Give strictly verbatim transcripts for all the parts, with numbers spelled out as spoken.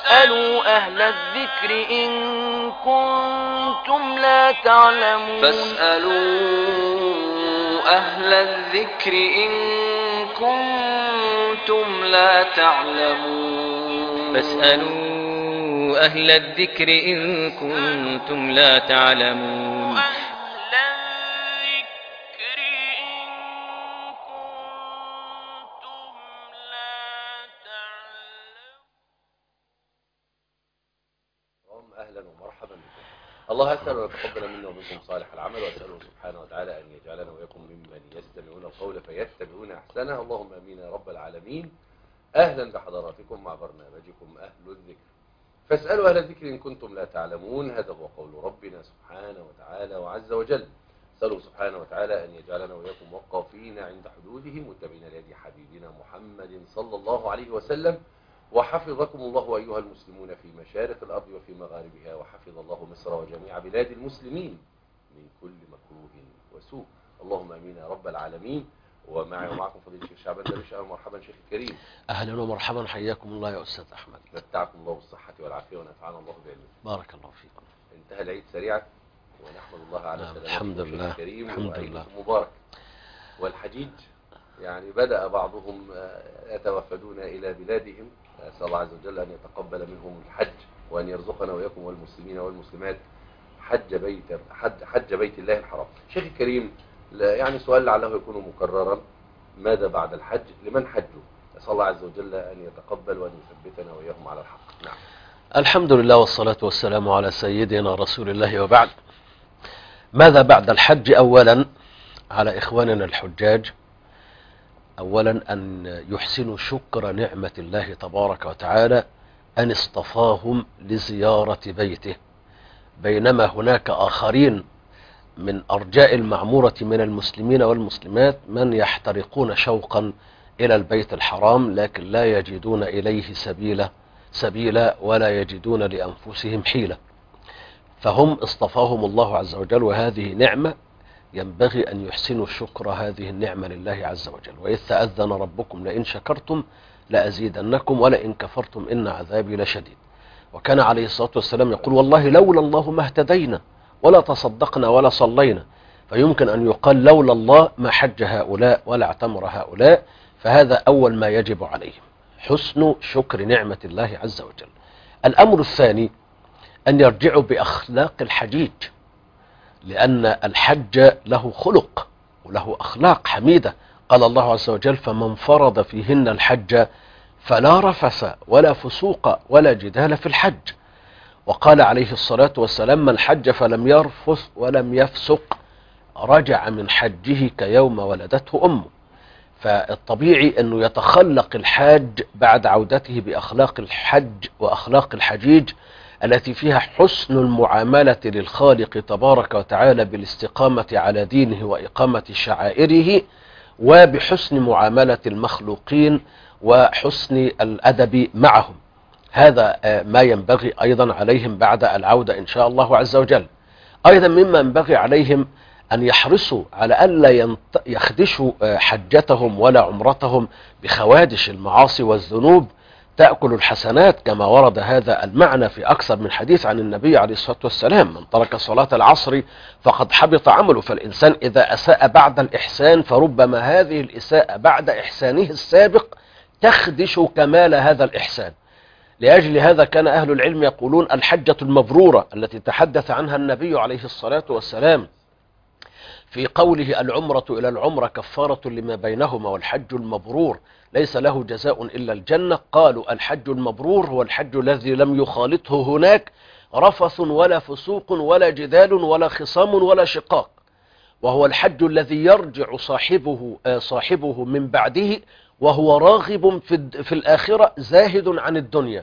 فاسألوا أهل الذكر إن كنتم لا تعلمون فاسألوا أهل الذكر إن كنتم لا تعلمون فاسألوا أهل الذكر إن كنتم لا تعلمون أهلا ومرحبا بكم. الله أسأل أن يتقبل منا ومنكم صالح العمل، وأسأله سبحانه وتعالى أن يجعلنا وإياكم ممن يستمعون القول فيتبعون أحسنه. اللهم آمين يا رب العالمين. أهلا بحضراتكم مع برنامجكم أهل الذكر. فاسألوا أهل الذكر إن كنتم لا تعلمون. هذا هو قول ربنا سبحانه وتعالى وعز وجل. أسأله سبحانه وتعالى أن يجعلنا وإياكم موقفين عند حدوده متبعين ليد حبيبنا محمد صلى الله عليه وسلم. وحفظكم الله أيها المسلمون في مشارق الأرض وفي مغاربها، وحفظ الله مصر وجميع بلاد المسلمين من كل مكروه وسوء. اللهم أمين يا رب العالمين. ومعي ومعكم فضيلة الشيخ شعبان درويش. أهلا ومرحبا شيخ الكريم. أهلا ومرحبا، حياكم الله يا أستاذ أحمد. متعكم الله بالصحة والعافية ونفعنا الله بعلمه. بارك الله فيكم. انتهى العيد سريعا ونحمد الله على سلامته. الحمد لله الكريم الحمد لله مبارك. والحجيج يعني بدأ بعضهم يتوفدون إلى بلادهم. أسأل الله عز وجل أن يتقبل منهم الحج، وأن يرزقنا وإياكم والمسلمين والمسلمات حج بيت حج, حج بيت الله الحرام. شيخ الكريم، يعني سؤال لعله يكون مكررا: ماذا بعد الحج؟ لمن حجوا؟ أسأل الله عز وجل أن يتقبل وأن يثبتنا وإياهم على الحق. نعم. الحمد لله والصلاة والسلام على سيدنا رسول الله، وبعد. ماذا بعد الحج؟ أولا على إخواننا الحجاج أولا أن يحسنوا شكر نعمة الله تبارك وتعالى أن اصطفاهم لزيارة بيته، بينما هناك آخرين من أرجاء المعمورة من المسلمين والمسلمات من يحترقون شوقا إلى البيت الحرام، لكن لا يجدون إليه سبيلا سبيلا ولا يجدون لأنفسهم حيلة. فهم اصطفاهم الله عز وجل، وهذه نعمة ينبغي أن يحسنوا شكر هذه النعمة لله عز وجل. وإذ تأذن ربكم لئن شكرتم لأزيدنكم ولئن كفرتم إن عذابي لشديد. وكان عليه الصلاة والسلام يقول: والله لولا الله ما اهتدينا ولا تصدقنا ولا صلينا. فيمكن أن يقال لولا الله ما حج هؤلاء ولا اعتمر هؤلاء. فهذا أول ما يجب عليهم، حسن شكر نعمة الله عز وجل. الأمر الثاني أن يرجعوا بأخلاق الحجيج، لأن الحج له خلق وله أخلاق حميدة. قال الله عز وجل: فمن فرض فيهن الحج فلا رفث ولا فسوق ولا جدال في الحج. وقال عليه الصلاة والسلام: من حج فلم يرفث ولم يفسق رجع من حجه كيوم ولدته أمه. فالطبيعي أنه يتخلق الحاج بعد عودته بأخلاق الحج وأخلاق الحجيج التي فيها حسن المعاملة للخالق تبارك وتعالى بالاستقامة على دينه وإقامة شعائره، وبحسن معاملة المخلوقين وحسن الأدب معهم. هذا ما ينبغي أيضا عليهم بعد العودة إن شاء الله عز وجل. أيضا مما ينبغي عليهم أن يحرصوا على ألا يخدشوا حجتهم ولا عمرتهم بخوادش المعاصي والذنوب تأكل الحسنات، كما ورد هذا المعنى في أكثر من حديث عن النبي عليه الصلاة والسلام: من ترك صلاة العصر فقد حبط عمله. فالإنسان إذا أساء بعد الإحسان فربما هذه الإساءة بعد إحسانه السابق تخدش كمال هذا الإحسان. لأجل هذا كان أهل العلم يقولون: الحجة المبرورة التي تحدث عنها النبي عليه الصلاة والسلام في قوله: العمرة إلى العمرة كفارة لما بينهما والحج المبرور ليس له جزاء إلا الجنة. قالوا: الحج المبرور هو الحج الذي لم يخالطه هناك رفث ولا فسوق ولا جدال ولا خصام ولا شقاق، وهو الحج الذي يرجع صاحبه صاحبه من بعده وهو راغب في في الآخرة زاهد عن الدنيا.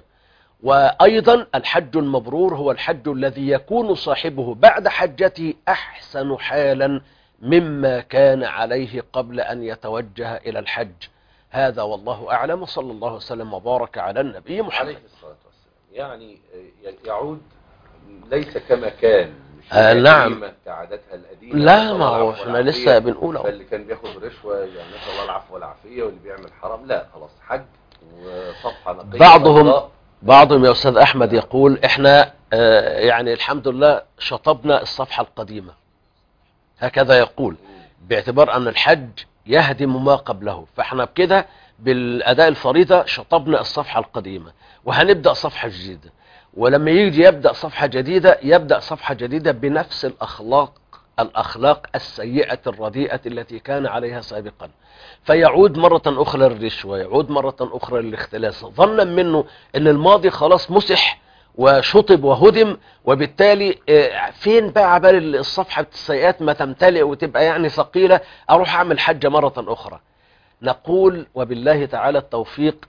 وأيضا الحج المبرور هو الحج الذي يكون صاحبه بعد حجته أحسن حالا مما كان عليه قبل أن يتوجه إلى الحج. هذا والله أعلم، صلى الله وسلم وبارك على النبي محمد عليه الصلاة والسلام. يعني يعود ليس كما كان، مش آه نعم كعادتها القديمة. لا، ما هو احنا لسه بنقوله. فاللي كان بياخد رشوة يعني نسأل الله العفو والعافية، واللي بيعمل حرام لا، خلاص حج وصفحة نقية. بعضهم بعضهم يا أستاذ أحمد يقول إحنا آه يعني الحمد لله شطبنا الصفحة القديمة، هكذا يقول، باعتبار أن الحج يهدم ما قبله، فإحنا بكده بالأداء الفريضة شطبنا الصفحة القديمة وهنبدأ صفحة جديدة. ولما يجي يبدأ صفحة جديدة يبدأ صفحة جديدة بنفس الأخلاق الأخلاق السيئة الرديئة التي كان عليها سابقا، فيعود مرة أخرى للرشوة، يعود مرة أخرى للاختلاس، ظنا منه أن الماضي خلاص مسح وشطب وهدم، وبالتالي فين بقى عبال الصفحة السيئات ما تمتلئ وتبقى يعني ثقيلة أروح أعمل حجة مرة أخرى. نقول وبالله تعالى التوفيق،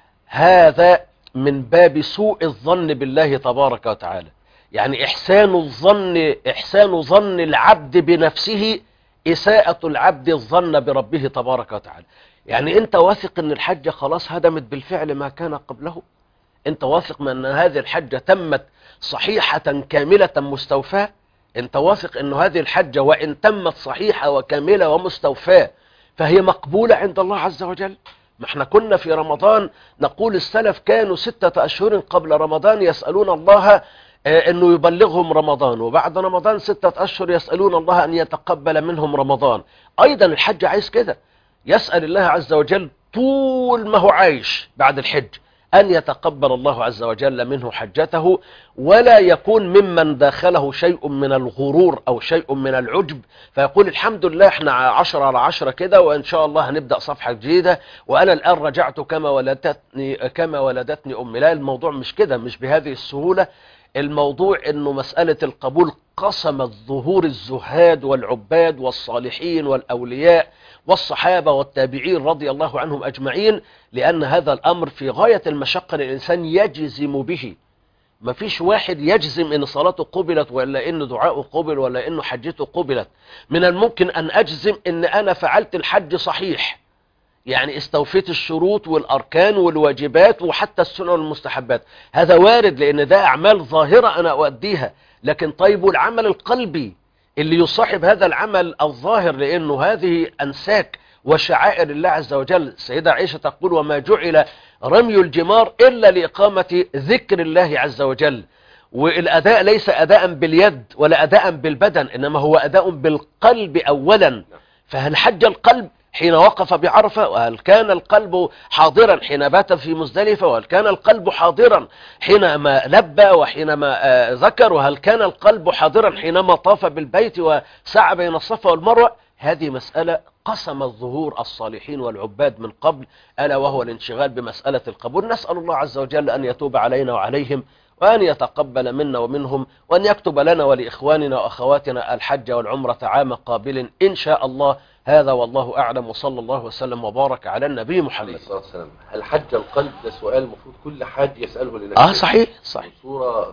هذا من باب سوء الظن بالله تبارك وتعالى، يعني إحسان الظن إحسان ظن العبد بنفسه إساءة العبد الظن بربه تبارك وتعالى. يعني أنت واثق أن الحجة خلاص هدمت بالفعل ما كان قبله؟ أنت واثق من أن هذه الحجة تمت صحيحة كاملة مستوفاة؟ أنت واثق أن هذه الحجة وإن تمت صحيحة وكاملة ومستوفاة فهي مقبولة عند الله عز وجل؟ ما احنا كنا في رمضان نقول السلف كانوا ستة أشهر قبل رمضان يسألون الله أنه يبلغهم رمضان، وبعد رمضان ستة أشهر يسألون الله أن يتقبل منهم رمضان. أيضا الحج عايز كده، يسأل الله عز وجل طول ما هو عايش بعد الحج أن يتقبل الله عز وجل منه حجته، ولا يكون ممن داخله شيء من الغرور أو شيء من العجب فيقول الحمد لله احنا عشرة على عشرة كده وإن شاء الله هنبدأ صفحة جديدة وأنا الآن رجعت كما ولدتني كما ولدتني أمي. لا، الموضوع مش كده، مش بهذه السهولة. الموضوع انه مسألة القبول قسمت ظهور الزهاد والعباد والصالحين والأولياء والصحابة والتابعين رضي الله عنهم أجمعين، لأن هذا الأمر في غاية المشقة للإنسان يجزم به. ما فيش واحد يجزم ان صلاته قبلت ولا ان دعاءه قبل ولا انه حجته قبلت. من الممكن ان اجزم ان انا فعلت الحج صحيح، يعني استوفيت الشروط والأركان والواجبات وحتى السنن والمستحبات، هذا وارد لأن ده أعمال ظاهرة أنا أؤديها. لكن طيب العمل القلبي اللي يصاحب هذا العمل الظاهر، لأنه هذه أنساك وشعائر الله عز وجل. السيدة عائشة تقول وما جعل رمي الجمار إلا لإقامة ذكر الله عز وجل، والأداء ليس أداء باليد ولا أداء بالبدن، إنما هو أداء بالقلب أولا. فهل حج القلب حين وقف بعرفة؟ وهل كان القلب حاضرا حين بات في مزدلفة؟ وهل كان القلب حاضرا حينما لبى وحينما ذكر؟ وهل كان القلب حاضرا حينما طاف بالبيت وسعى بين الصفا والمروة؟ هذه مسألة قسم الظهور الصالحين والعباد من قبل، ألا وهو الانشغال بمسألة القبول. نسأل الله عز وجل أن يتوب علينا وعليهم وأن يتقبل منا ومنهم، وأن يكتب لنا ولإخواننا وأخواتنا الحج والعمرة عام قابل إن شاء الله. هذا والله أعلم، وصلى الله وسلم وبارك على النبي محمد عليه الصلاة والسلام. هل حج القلب؟ ده سؤال المفروض كل حاج يسأله لنفسه. آه صحيح صحيح. صورة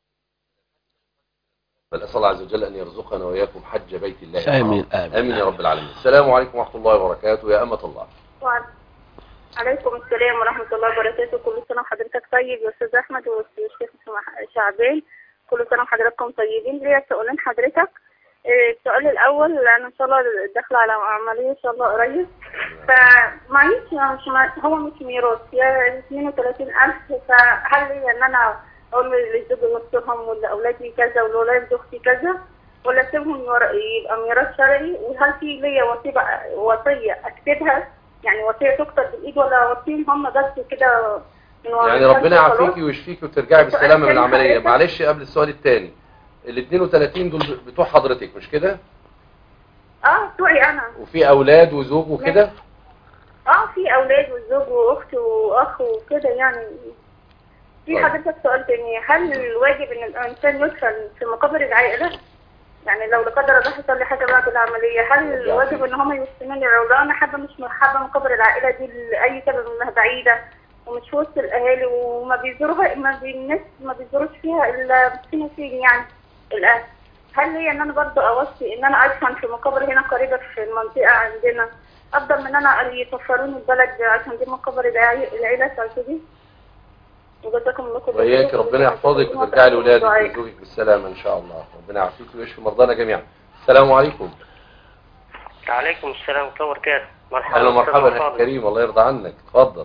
فالأسأل الله عز وجل أن يرزقنا وإياكم حج بيت الله. آمين آمين آمين يا رب العالمين. السلام عليكم ورحمة الله وبركاته يا أمة الله. وعليكم السلام ورحمة الله وبركاته. كل سنة وحضرتك طيب يا أستاذ أحمد والشيخ شعبان، كل سنة وحضراتكم طيبين. ليا سؤالين حضرتك. السؤال الأول، أنا إن شاء الله داخلة على عملية إن شاء الله قريب، فمعيش مش هو مش ميراث يا اثنين وثلاثين ألف، فهل لي إن أنا أقول للزوج نصهم ولأولادي كذا ولأولاد أختي كذا، ولا أسيبهم يبقى ميراث شرعي؟ وهل في ليا وصية وصية أكتبها، يعني وصية تكتب بالإيد، ولا وصيهم هم بس كده؟ يعني ربنا يعافيكي ويشفيكي وترجعي بالسلامة من العملية. معلش قبل السؤال الثاني، ال اثنين وثلاثين دول بتوع حضرتك مش كده؟ اه بتوعي انا. وفي اولاد وزوج وكده؟ اه في اولاد وزوج واخت واخ وكده يعني. في طيب. حضرتك سؤال تاني، هل الواجب ان الانسان يدفن في مقابر العائله؟ يعني لو لا قدر الله حصل لي حاجه بعد العمليه، هل الواجب ان هم يدفنوني؟ لو انا حابه مش حابه مقابر العائله دي لاي سبب انها بعيده ومش في وسط الاهالي وما بيزوروها، ما الناس ما بيزوروش فيها الا فين فين يعني الآن، هل هي ان انا برضه اوصي ان انا ادفن في مقابر هنا قريبه في المنطقه عندنا افضل من انا يسفروني البلد عشان دي مقابر العيله بتاعتي؟ وجزاكم الله خير. وإياك ربنا يحفظك وترجعي لاولادك وزوجك بالسلامه ان شاء الله. ربنا يعافيك ويشفي مرضانا جميعا. السلام عليكم. وعليكم السلام ورحمه الله وبركاته. مرحبا. اهلا ومرحبا يا كريم، الله يرضى عنك. اتفضل.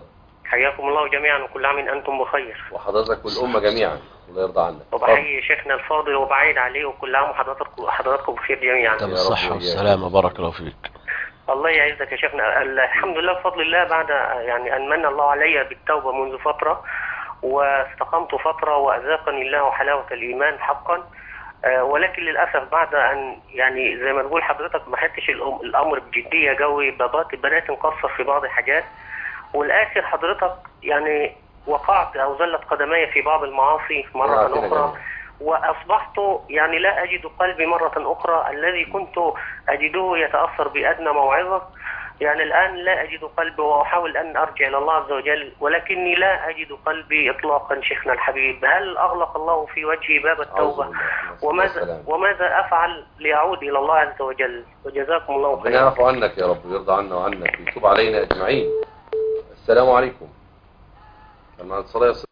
حياكم الله جميعا وكل عام أنتم بخير. وحضرتك والأمة جميعا الله يرضى عنك. وبحيي شيخنا الفاضل وبعيد عليه وكل عام وحضراتكم حضراتكم بخير جميعا. انت بالصحة والسلامة بارك الله فيك. الله يعزك يا شيخنا. الحمد لله بفضل الله بعد يعني أن من الله علي بالتوبة منذ فترة واستقمت فترة وأذاقني الله حلاوة الإيمان حقا، ولكن للأسف بعد أن يعني زي ما نقول حضرتك ما حدش الأمر بجدية جوي بابات بدأت نقصر في بعض الحاجات، والآخر حضرتك يعني وقعت أو زلت قدمي في بعض المعاصي مرة أخرى، وأصبحت يعني لا أجد قلبي مرة أخرى الذي كنت أجده يتأثر بأدنى موعظة. يعني الآن لا أجد قلبي وأحاول أن أرجع إلى الله عز وجل، ولكني لا أجد قلبي إطلاقا شيخنا الحبيب. هل أغلق الله في وجهي باب التوبة؟ وماذا, وماذا أفعل لأعود إلى الله عز وجل؟ وجزاكم الله خيرا. ربنا يعفو عنك يا رب ويرضى عنا وعنك ويتوب علينا أجمعين. السلام عليكم. لما الصلاة يصير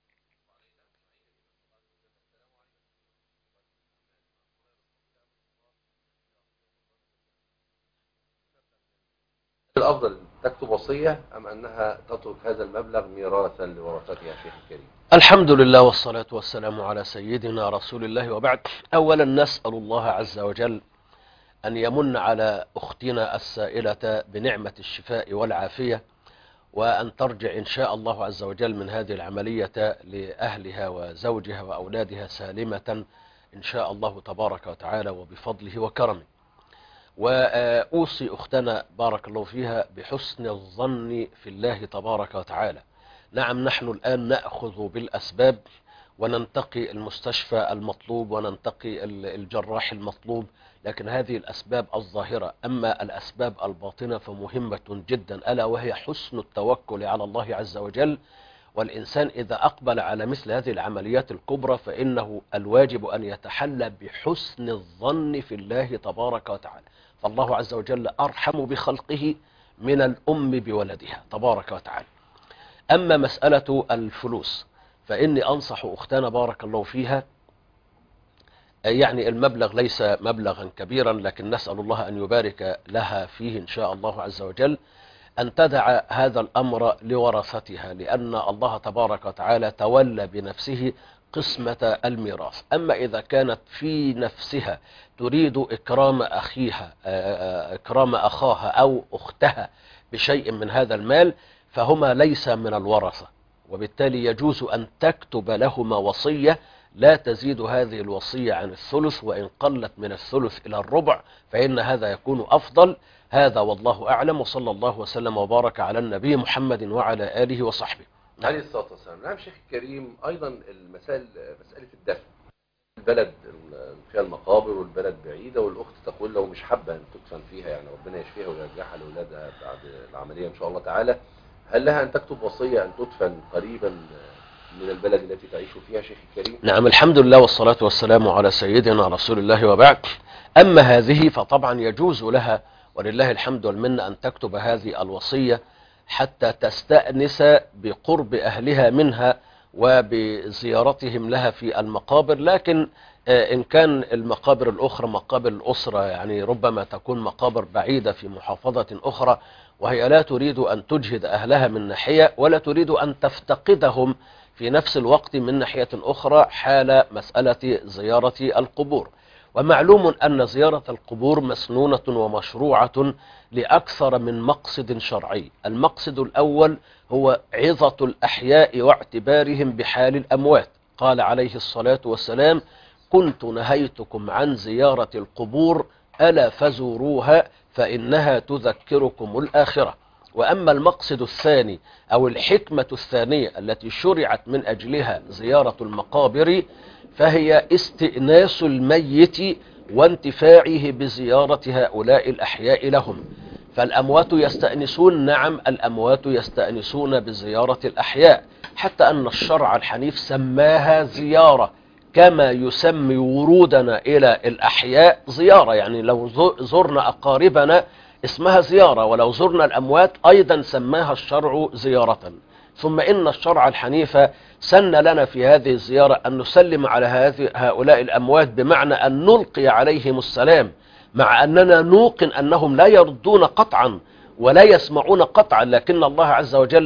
الأفضل تكتب وصية أم أنها تترك هذا المبلغ ميراثا لورثتها شيخ الكريم؟ الحمد لله والصلاة والسلام على سيدنا رسول الله وبعد. أولا نسأل الله عز وجل أن يمن على أختنا السائلة بنعمة الشفاء والعافية، وأن ترجع إن شاء الله عز وجل من هذه العملية لأهلها وزوجها وأولادها سالمة إن شاء الله تبارك وتعالى وبفضله وكرمه. وأوصي أختنا بارك الله فيها بحسن الظن في الله تبارك وتعالى. نعم نحن الآن نأخذ بالأسباب وننتقي المستشفى المطلوب وننتقي الجراح المطلوب، لكن هذه الأسباب الظاهرة. أما الأسباب الباطنة فمهمة جدا، ألا وهي حسن التوكل على الله عز وجل. والإنسان إذا أقبل على مثل هذه العمليات الكبرى فإنه الواجب أن يتحلى بحسن الظن في الله تبارك وتعالى، فالله عز وجل أرحم بخلقه من الأم بولدها تبارك وتعالى. أما مسألة الفلوس فإني أنصح أختنا بارك الله فيها، يعني المبلغ ليس مبلغا كبيرا لكن نسأل الله أن يبارك لها فيه إن شاء الله عز وجل، أن تدع هذا الأمر لورثتها، لأن الله تبارك وتعالى تولى بنفسه قسمة الميراث. أما إذا كانت في نفسها تريد إكرام أخيها إكرام أخاها أو أختها بشيء من هذا المال فهما ليس من الورثة، وبالتالي يجوز أن تكتب لهما وصية لا تزيد هذه الوصية عن الثلث، وإن قلت من الثلث إلى الربع فإن هذا يكون أفضل. هذا والله أعلم، وصلى الله وسلم وبارك على النبي محمد وعلى آله وصحبه. عليه الصلاة والسلام. نعم شيخ الكريم، أيضا المسائل مسألة الدفن، البلد فيها المقابر والبلد بعيدة، والأخت تقول لو مش حابة أن تدفن فيها يعني ربنا يشفيها ويرجعها لأولادها بعد العملية إن شاء الله تعالى، هل لها أن تكتب وصية أن تدفن قريبا من البلد التي تعيش فيها شيخ الكريم؟ نعم الحمد لله والصلاة والسلام على سيدنا رسول الله وبعد. أما هذه فطبعا يجوز لها ولله الحمد والمنة أن تكتب هذه الوصية حتى تستأنس بقرب أهلها منها وبزيارتهم لها في المقابر، لكن إن كان المقابر الأخرى مقابر الأسرة يعني ربما تكون مقابر بعيدة في محافظة أخرى وهي لا تريد أن تجهد أهلها من ناحية ولا تريد أن تفتقدهم في نفس الوقت من ناحية أخرى حال مسألة زيارة القبور. ومعلوم أن زيارة القبور مسنونة ومشروعة لأكثر من مقصد شرعي. المقصد الأول هو عظة الأحياء واعتبارهم بحال الأموات. قال عليه الصلاة والسلام: كنت نهيتكم عن زيارة القبور ألا فزوروها فإنها تذكركم الآخرة. وأما المقصد الثاني أو الحكمة الثانية التي شرعت من أجلها زيارة المقابر فهي استئناس الميت وانتفاعه بزيارة هؤلاء الأحياء لهم. فالأموات يستأنسون، نعم الأموات يستأنسون بزيارة الأحياء، حتى أن الشرع الحنيف سماها زيارة كما يسمي ورودنا إلى الأحياء زيارة. يعني لو زرنا أقاربنا اسمها زيارة، ولو زرنا الأموات أيضا سماها الشرع زيارة. ثم إن الشرع الحنيف سن لنا في هذه الزيارة أن نسلم على هؤلاء الأموات، بمعنى أن نلقي عليهم السلام، مع أننا نوقن أنهم لا يردون قطعا ولا يسمعون قطعا، لكن الله عز وجل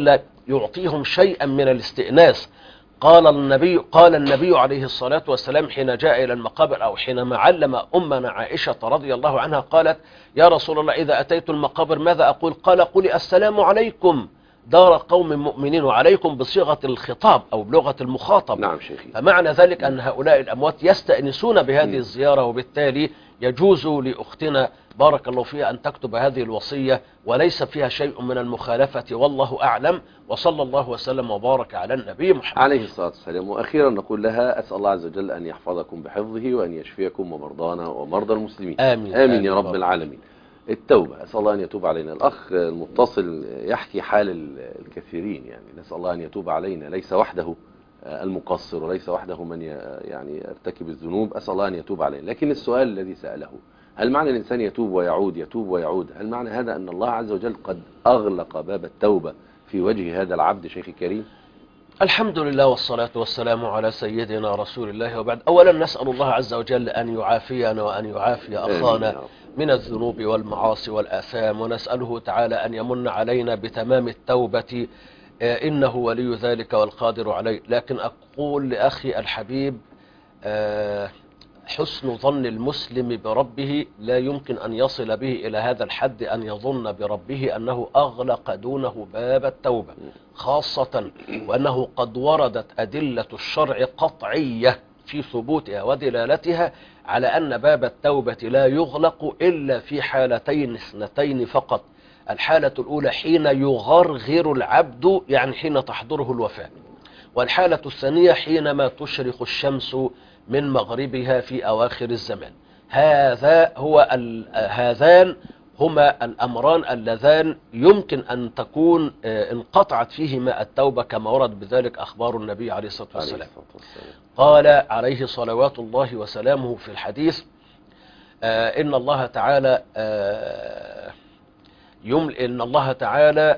يعطيهم شيئا من الاستئناس. قال النبي قال النبي عليه الصلاة والسلام حين جاء إلى المقابر أو حينما علم أمنا عائشة رضي الله عنها قالت يا رسول الله إذا أتيت المقابر ماذا أقول؟ قال قولي السلام عليكم دار قوم مؤمنين، وعليكم بصيغة الخطاب أو بلغة المخاطب. نعم شيخي. فمعنى ذلك أن هؤلاء الأموات يستأنسون بهذه الزيارة، وبالتالي يجوز لأختنا بارك الله فيها أن تكتب هذه الوصية وليس فيها شيء من المخالفة، والله أعلم، وصلى الله وسلم وبارك على النبي محمد عليه الصلاة والسلام. وأخيرا نقول لها أسأل الله عز وجل أن يحفظكم بحفظه وأن يشفيكم ومرضانا ومرضى المسلمين. آمين, آمين, آمين يا رب العالمين. التوبة، أسأل الله أن يتوب علينا. الأخ المتصل يحكي حال الكثيرين، يعني نسأل الله أن يتوب علينا، ليس وحده المقصر وليس وحده من يعني يرتكب الذنوب، أسأل الله أن يتوب علينا. لكن السؤال الذي سأله، هل معنى الإنسان يتوب ويعود يتوب ويعود، هل معنى هذا أن الله عز وجل قد أغلق باب التوبة في وجه هذا العبد شيخ الكريم؟ الحمد لله والصلاة والسلام على سيدنا رسول الله، وبعد. أولا نسأل الله عز وجل أن يعافينا وأن يعافي أخانا من الذنوب والمعاصي والآثام، ونسأله تعالى أن يمن علينا بتمام التوبة إنه ولي ذلك والقادر عليه. لكن أقول لأخي الحبيب حسن ظن المسلم بربه لا يمكن أن يصل به إلى هذا الحد أن يظن بربه أنه أغلق دونه باب التوبة، خاصة وأنه قد وردت أدلة الشرع قطعية في ثبوتها ودلالتها على أن باب التوبة لا يغلق إلا في حالتين اثنتين فقط. الحالة الأولى حين يغرغر العبد، يعني حين تحضره الوفاة، والحالة الثانية حينما تشرق الشمس من مغربها في أواخر الزمان. هذا هو هذان هما الأمران اللذان يمكن أن تكون انقطعت فيهما التوبة، كما ورد بذلك أخبار النبي عليه الصلاة والسلام. قال عليه صلوات الله وسلامه في الحديث إن الله تعالى يمل إن الله تعالى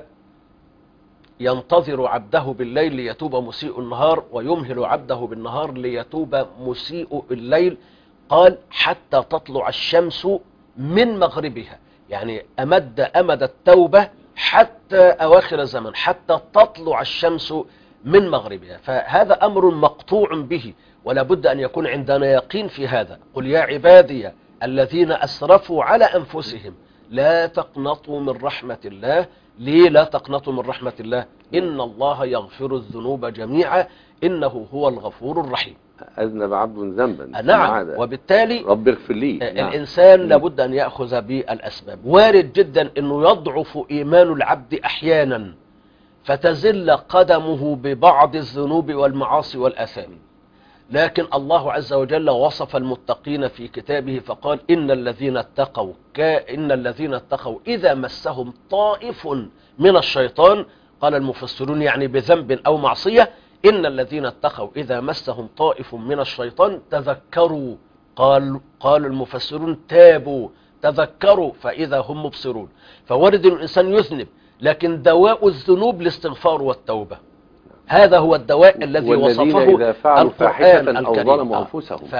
ينتظر عبده بالليل ليتوب مسيء النهار، ويمهل عبده بالنهار ليتوب مسيء الليل. قال حتى تطلع الشمس من مغربها، يعني أمد أمد التوبة حتى أواخر الزمن، حتى تطلع الشمس من مغربها. فهذا أمر مقطوع به، ولا بد أن يكون عندنا يقين في هذا. قل يا عبادي الذين أسرفوا على أنفسهم لا تقنطوا من رحمة الله. ليه لا تقنطوا من رحمة الله؟ إن الله يغفر الذنوب جميعا إنه هو الغفور الرحيم. أذنب عبد ذنبا نعم، وبالتالي رب اغفر لي. الإنسان نعم. لابد أن يأخذ بالأسباب. وارد جدا أنه يضعف إيمان العبد أحيانا فتزل قدمه ببعض الذنوب والمعاصي والآثام، لكن الله عز وجل وصف المتقين في كتابه فقال إن الذين اتقوا إن الذين اتقوا إذا مسهم طائف من الشيطان، قال المفسرون يعني بذنب أو معصية، إن الذين اتقوا إذا مسهم طائف من الشيطان تذكروا، قال قال المفسرون تابوا تذكروا فإذا هم مبصرون. فورد الإنسان يذنب، لكن دواء الذنوب الاستغفار والتوبة. هذا هو الدواء الذي وصفه إذا فعلوا القرآن أو الكريم. ظلموا أنفسهم. ف...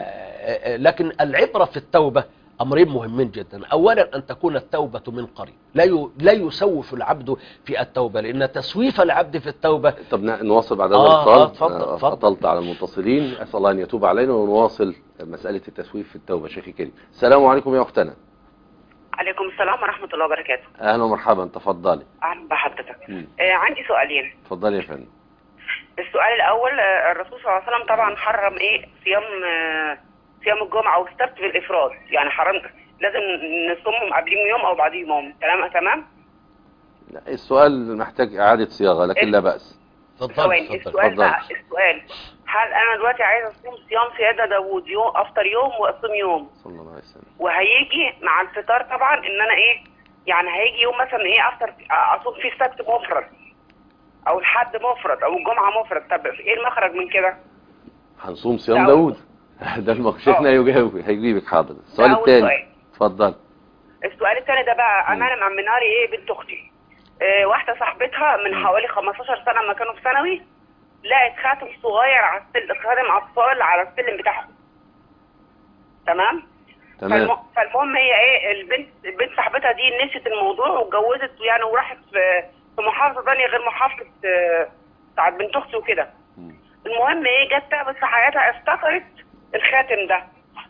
لكن العبرة في التوبة أمرين مهمين جدا. أولا أن تكون التوبة من قريب، لا ي... لا يسوف العبد في التوبة، لأن تسويف العبد في التوبة. طب نواصل بعد هذا آه الاتصال. آه فضلت على المتصلين، أسأل الله أن يتوب علينا ونواصل مسألة التسويف في التوبة. شيخي كريم، السلام عليكم يا أختنا. عليكم السلام ورحمة الله وبركاته. أهلا ومرحبا، تفضلي. أهلا بحضرتك. آه عندي سؤالين. تفضلي يا فندم. السؤال الأول، الرسول صلى الله عليه وسلم طبعا حرم إيه صيام صيام الجمعة والسبت بالإفراد، يعني حرم لازم نصومهم قبل يوم أو بعد يوم. تمام تمام. لا السؤال محتاج إعادة صياغة، لكن لا بأس. تفضل. السؤال بقى السؤال هل أنا دلوقتي عايز أصوم صيام سيدنا داوود يوم أفطر يوم وأصوم يوم صلى الله عليه وسلم، وهيجي مع الفطار طبعا إن أنا إيه يعني هيجي يوم مثلا إيه أفطر أصوم فيه السبت مفرد او الحد مفرد او الجمعه مفرد، طب ايه المخرج من كده؟ هنصوم صيام داوود. ده المخشيخنا يجاوب هيجيبك. حاضر. السؤال الثاني اتفضل. السؤال الثاني ده بقى انا مأمنه لي ايه بنت اختي، إيه واحده صاحبتها من حوالي خمستاشر سنه لما كانوا في ثانوي لقت خاتم صغير على السلم، خاتم اطفال على السلم بتاعهم. تمام؟ تمام. فالمهم هي ايه البنت البنت صاحبتها دي نسيت الموضوع واتجوزت يعني، وراحت في في محافظه ثانيه غير محافظه آه، بتاعت بنت اختي وكده. المهم ايه، جت تعبت في حياتها، افتكرت الخاتم ده.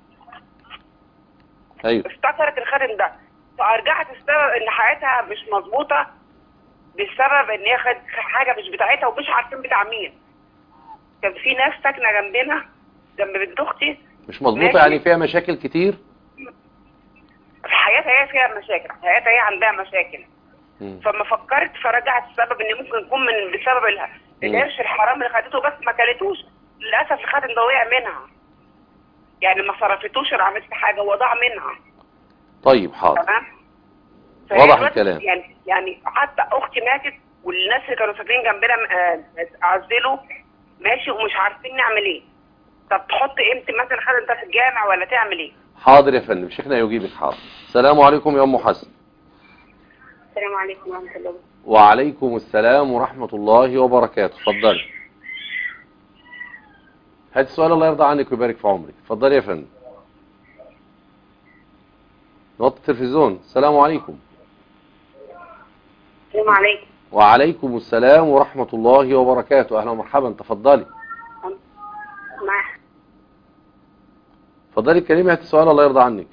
ايوه افتكرت الخاتم ده، فرجعت السبب ان حياتها مش مظبوطه بسبب ان هي خدت حاجه مش بتاعتها ومش عارفين بتاع مين. كان في ناس ساكنه جنبنا جنب بنت اختي مش مظبوطه، يعني فيها مشاكل كتير في حياتها، هي فيها مشاكل، حياتها هي عندها مشاكل. مم. فما فكرت فرجعت السبب ان ممكن يكون من بسبب ال- القرش الحرام اللي خدته، بس ما كلتوش. للاسف الخاتم ده وقع منها، يعني ما صرفتوش ولا عملت حاجه، هو ضاع منها. طيب حاضر، تمام. واضح فهي الكلام. يعني يعني حتى اختي ماتت والناس اللي كانوا ساكنين جنبنا آه، عزلوا ماشي ومش عارفين نعمل ايه. طب تحط قيمه مثلا خد انت في الجامع ولا تعمل ايه؟ حاضر يا فندم، شيخنا يجيبك. حاضر. السلام عليكم يا ام حسن. السلام عليكم ورحمة الله. وعليكم السلام ورحمة الله وبركاته. اتفضلي. هات السؤال، الله يرضى عنك ويبارك في عمرك. اتفضلي يا فندم. نوطي التلفزيون. السلام عليكم. السلام عليكم. وعليكم السلام ورحمة الله وبركاته. اهلا ومرحبا. تفضلي. معاك. اتفضلي الكريمة، هات السؤال، الله يرضى عنك.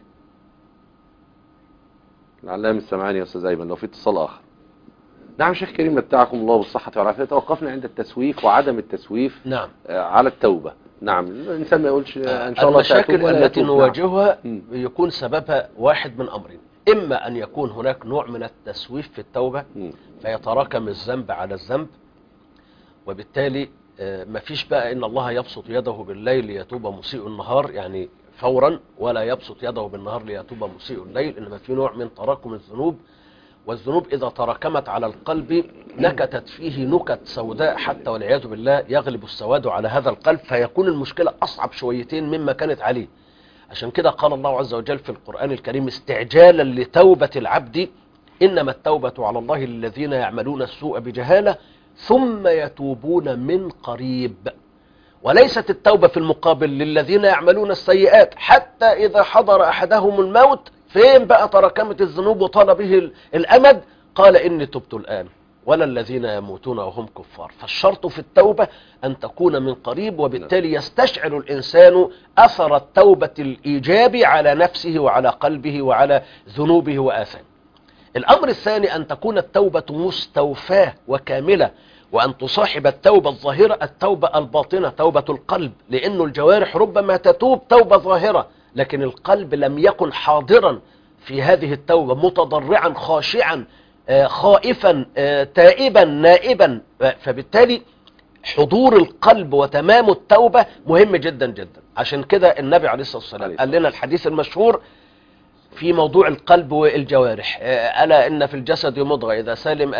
لعلها مش سامعاني يا استاذ ايمن، لو في اتصال اخر. نعم شيخ كريم، متعكم الله بالصحة والعافية. توقفنا عند التسويف وعدم التسويف نعم. على التوبة. نعم، الإنسان ما يقولش إن شاء الله المشاكل التي نواجهها نعم. يكون سببها واحد من أمرين: إما أن يكون هناك نوع من التسويف في التوبة م. فيتراكم الذنب على الذنب، وبالتالي مفيش بقى إن الله يبسط يده بالليل ليتوب مسيء النهار يعني فورا، ولا يبسط يده بالنهار ليتوب مسيء الليل، إنما في نوع من تراكم الذنوب. والذنوب إذا تراكمت على القلب نكتت فيه نكت سوداء حتى والعياذ بالله يغلب السواد على هذا القلب، فيكون المشكلة أصعب شويتين مما كانت عليه. عشان كده قال الله عز وجل في القرآن الكريم استعجالا لتوبة العبد: إنما التوبة على الله للذين يعملون السوء بجهالة ثم يتوبون من قريب. وليست التوبة في المقابل للذين يعملون السيئات حتى إذا حضر أحدهم الموت، فين بقى تراكمت الذنوب وطال به الأمد، قال إني تبت الآن، ولا الذين يموتون وهم كفار. فالشرط في التوبة أن تكون من قريب، وبالتالي يستشعر الإنسان أثر التوبة الإيجابي على نفسه وعلى قلبه وعلى ذنوبه وآثامه. الأمر الثاني أن تكون التوبة مستوفاة وكاملة، وأن تصاحب التوبة الظاهرة التوبة الباطنة، توبة القلب، لأن الجوارح ربما تتوب توبة ظاهرة لكن القلب لم يكن حاضرا في هذه التوبة، متضرعا خاشعا خائفا تائبا نائبا. فبالتالي حضور القلب وتمام التوبة مهم جدا جدا. عشان كده النبي عليه الصلاة والسلام قال لنا الحديث المشهور في موضوع القلب والجوارح: ألا إن في الجسد مضغة إذا سلم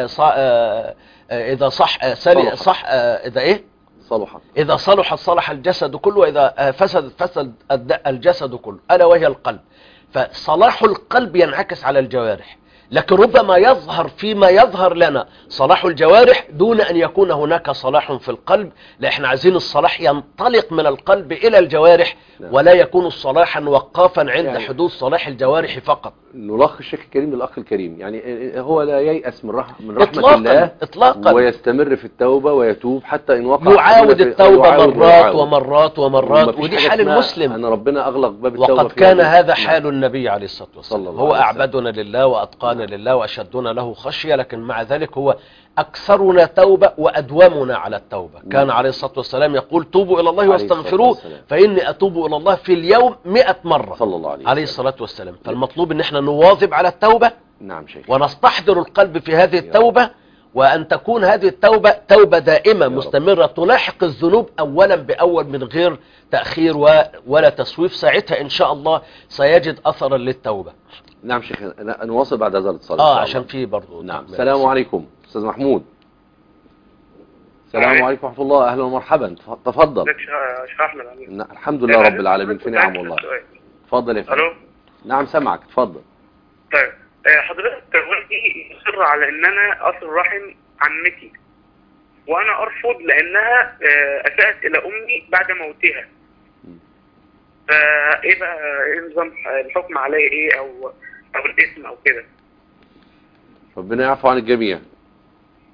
إذا صح سلم صح إذا إيه صلحت إذا صلحت صلح الجسد كله، وإذا فسد فسد الجسد كله، ألا وهي القلب. فصلاح القلب ينعكس على الجوارح، لكن ربما يظهر فيما يظهر لنا صلاح الجوارح دون أن يكون هناك صلاح في القلب. لا، احنا عايزين الصلاح ينطلق من القلب إلى الجوارح، ولا يكون صلاحا وقافا عند يعني حدوث صلاح الجوارح فقط. نلخص الشيخ الكريم للأخ الكريم، يعني هو لا ييأس من رحمة من رحمة إطلاقاً الله إطلاقا، ويستمر في التوبة ويتوب حتى إن وقع، يعاود التوبة يعاود مرات ويعاود. ومرات ومرات، ودي حال المسلم. أن ربنا أغلق باب التوبة. وقد كان هذا حال النبي عليه الصلاة والسلام، هو عليه أعبدنا لله وأتقانا لله وأشدنا له خشية، لكن مع ذلك هو أكثرنا توبة وأدومنا على التوبة. نعم. كان عليه الصلاة والسلام يقول: توبوا إلى الله واستغفروه فإني أتوب إلى الله في اليوم مئة مرة، صلى الله عليه, عليه الصلاة والسلام. فالمطلوب أن احنا نواظب على التوبة. نعم شيخ. ونستحضر القلب في هذه التوبة، وأن تكون هذه التوبة توبة دائمة مستمرة تلاحق الذنوب أولا بأول من غير تأخير ولا تسويف. ساعتها إن شاء الله سيجد أثرا للتوبة. نعم شيخ، نواصل بعد هذا الاتصال. آه عشان في برضو. نعم. السلام عليكم أستاذ محمود. السلام عليكم ورحمة الله. أهلا ومرحبا. تفضل. شيخ أحمد. الحمد لله رب العالمين، في نعم والله. تفضل يا فندم. ألو. نعم سمعك، تفضل. طيب حضرتك والدي يصر على ان انا اصل رحم عمتي، وانا ارفض لانها اساءت الى امي بعد موتها. فايه بقى ايه نظام الحكم عليا ايه، او او الاسم او كده؟ ربنا يعفو عن الجميع.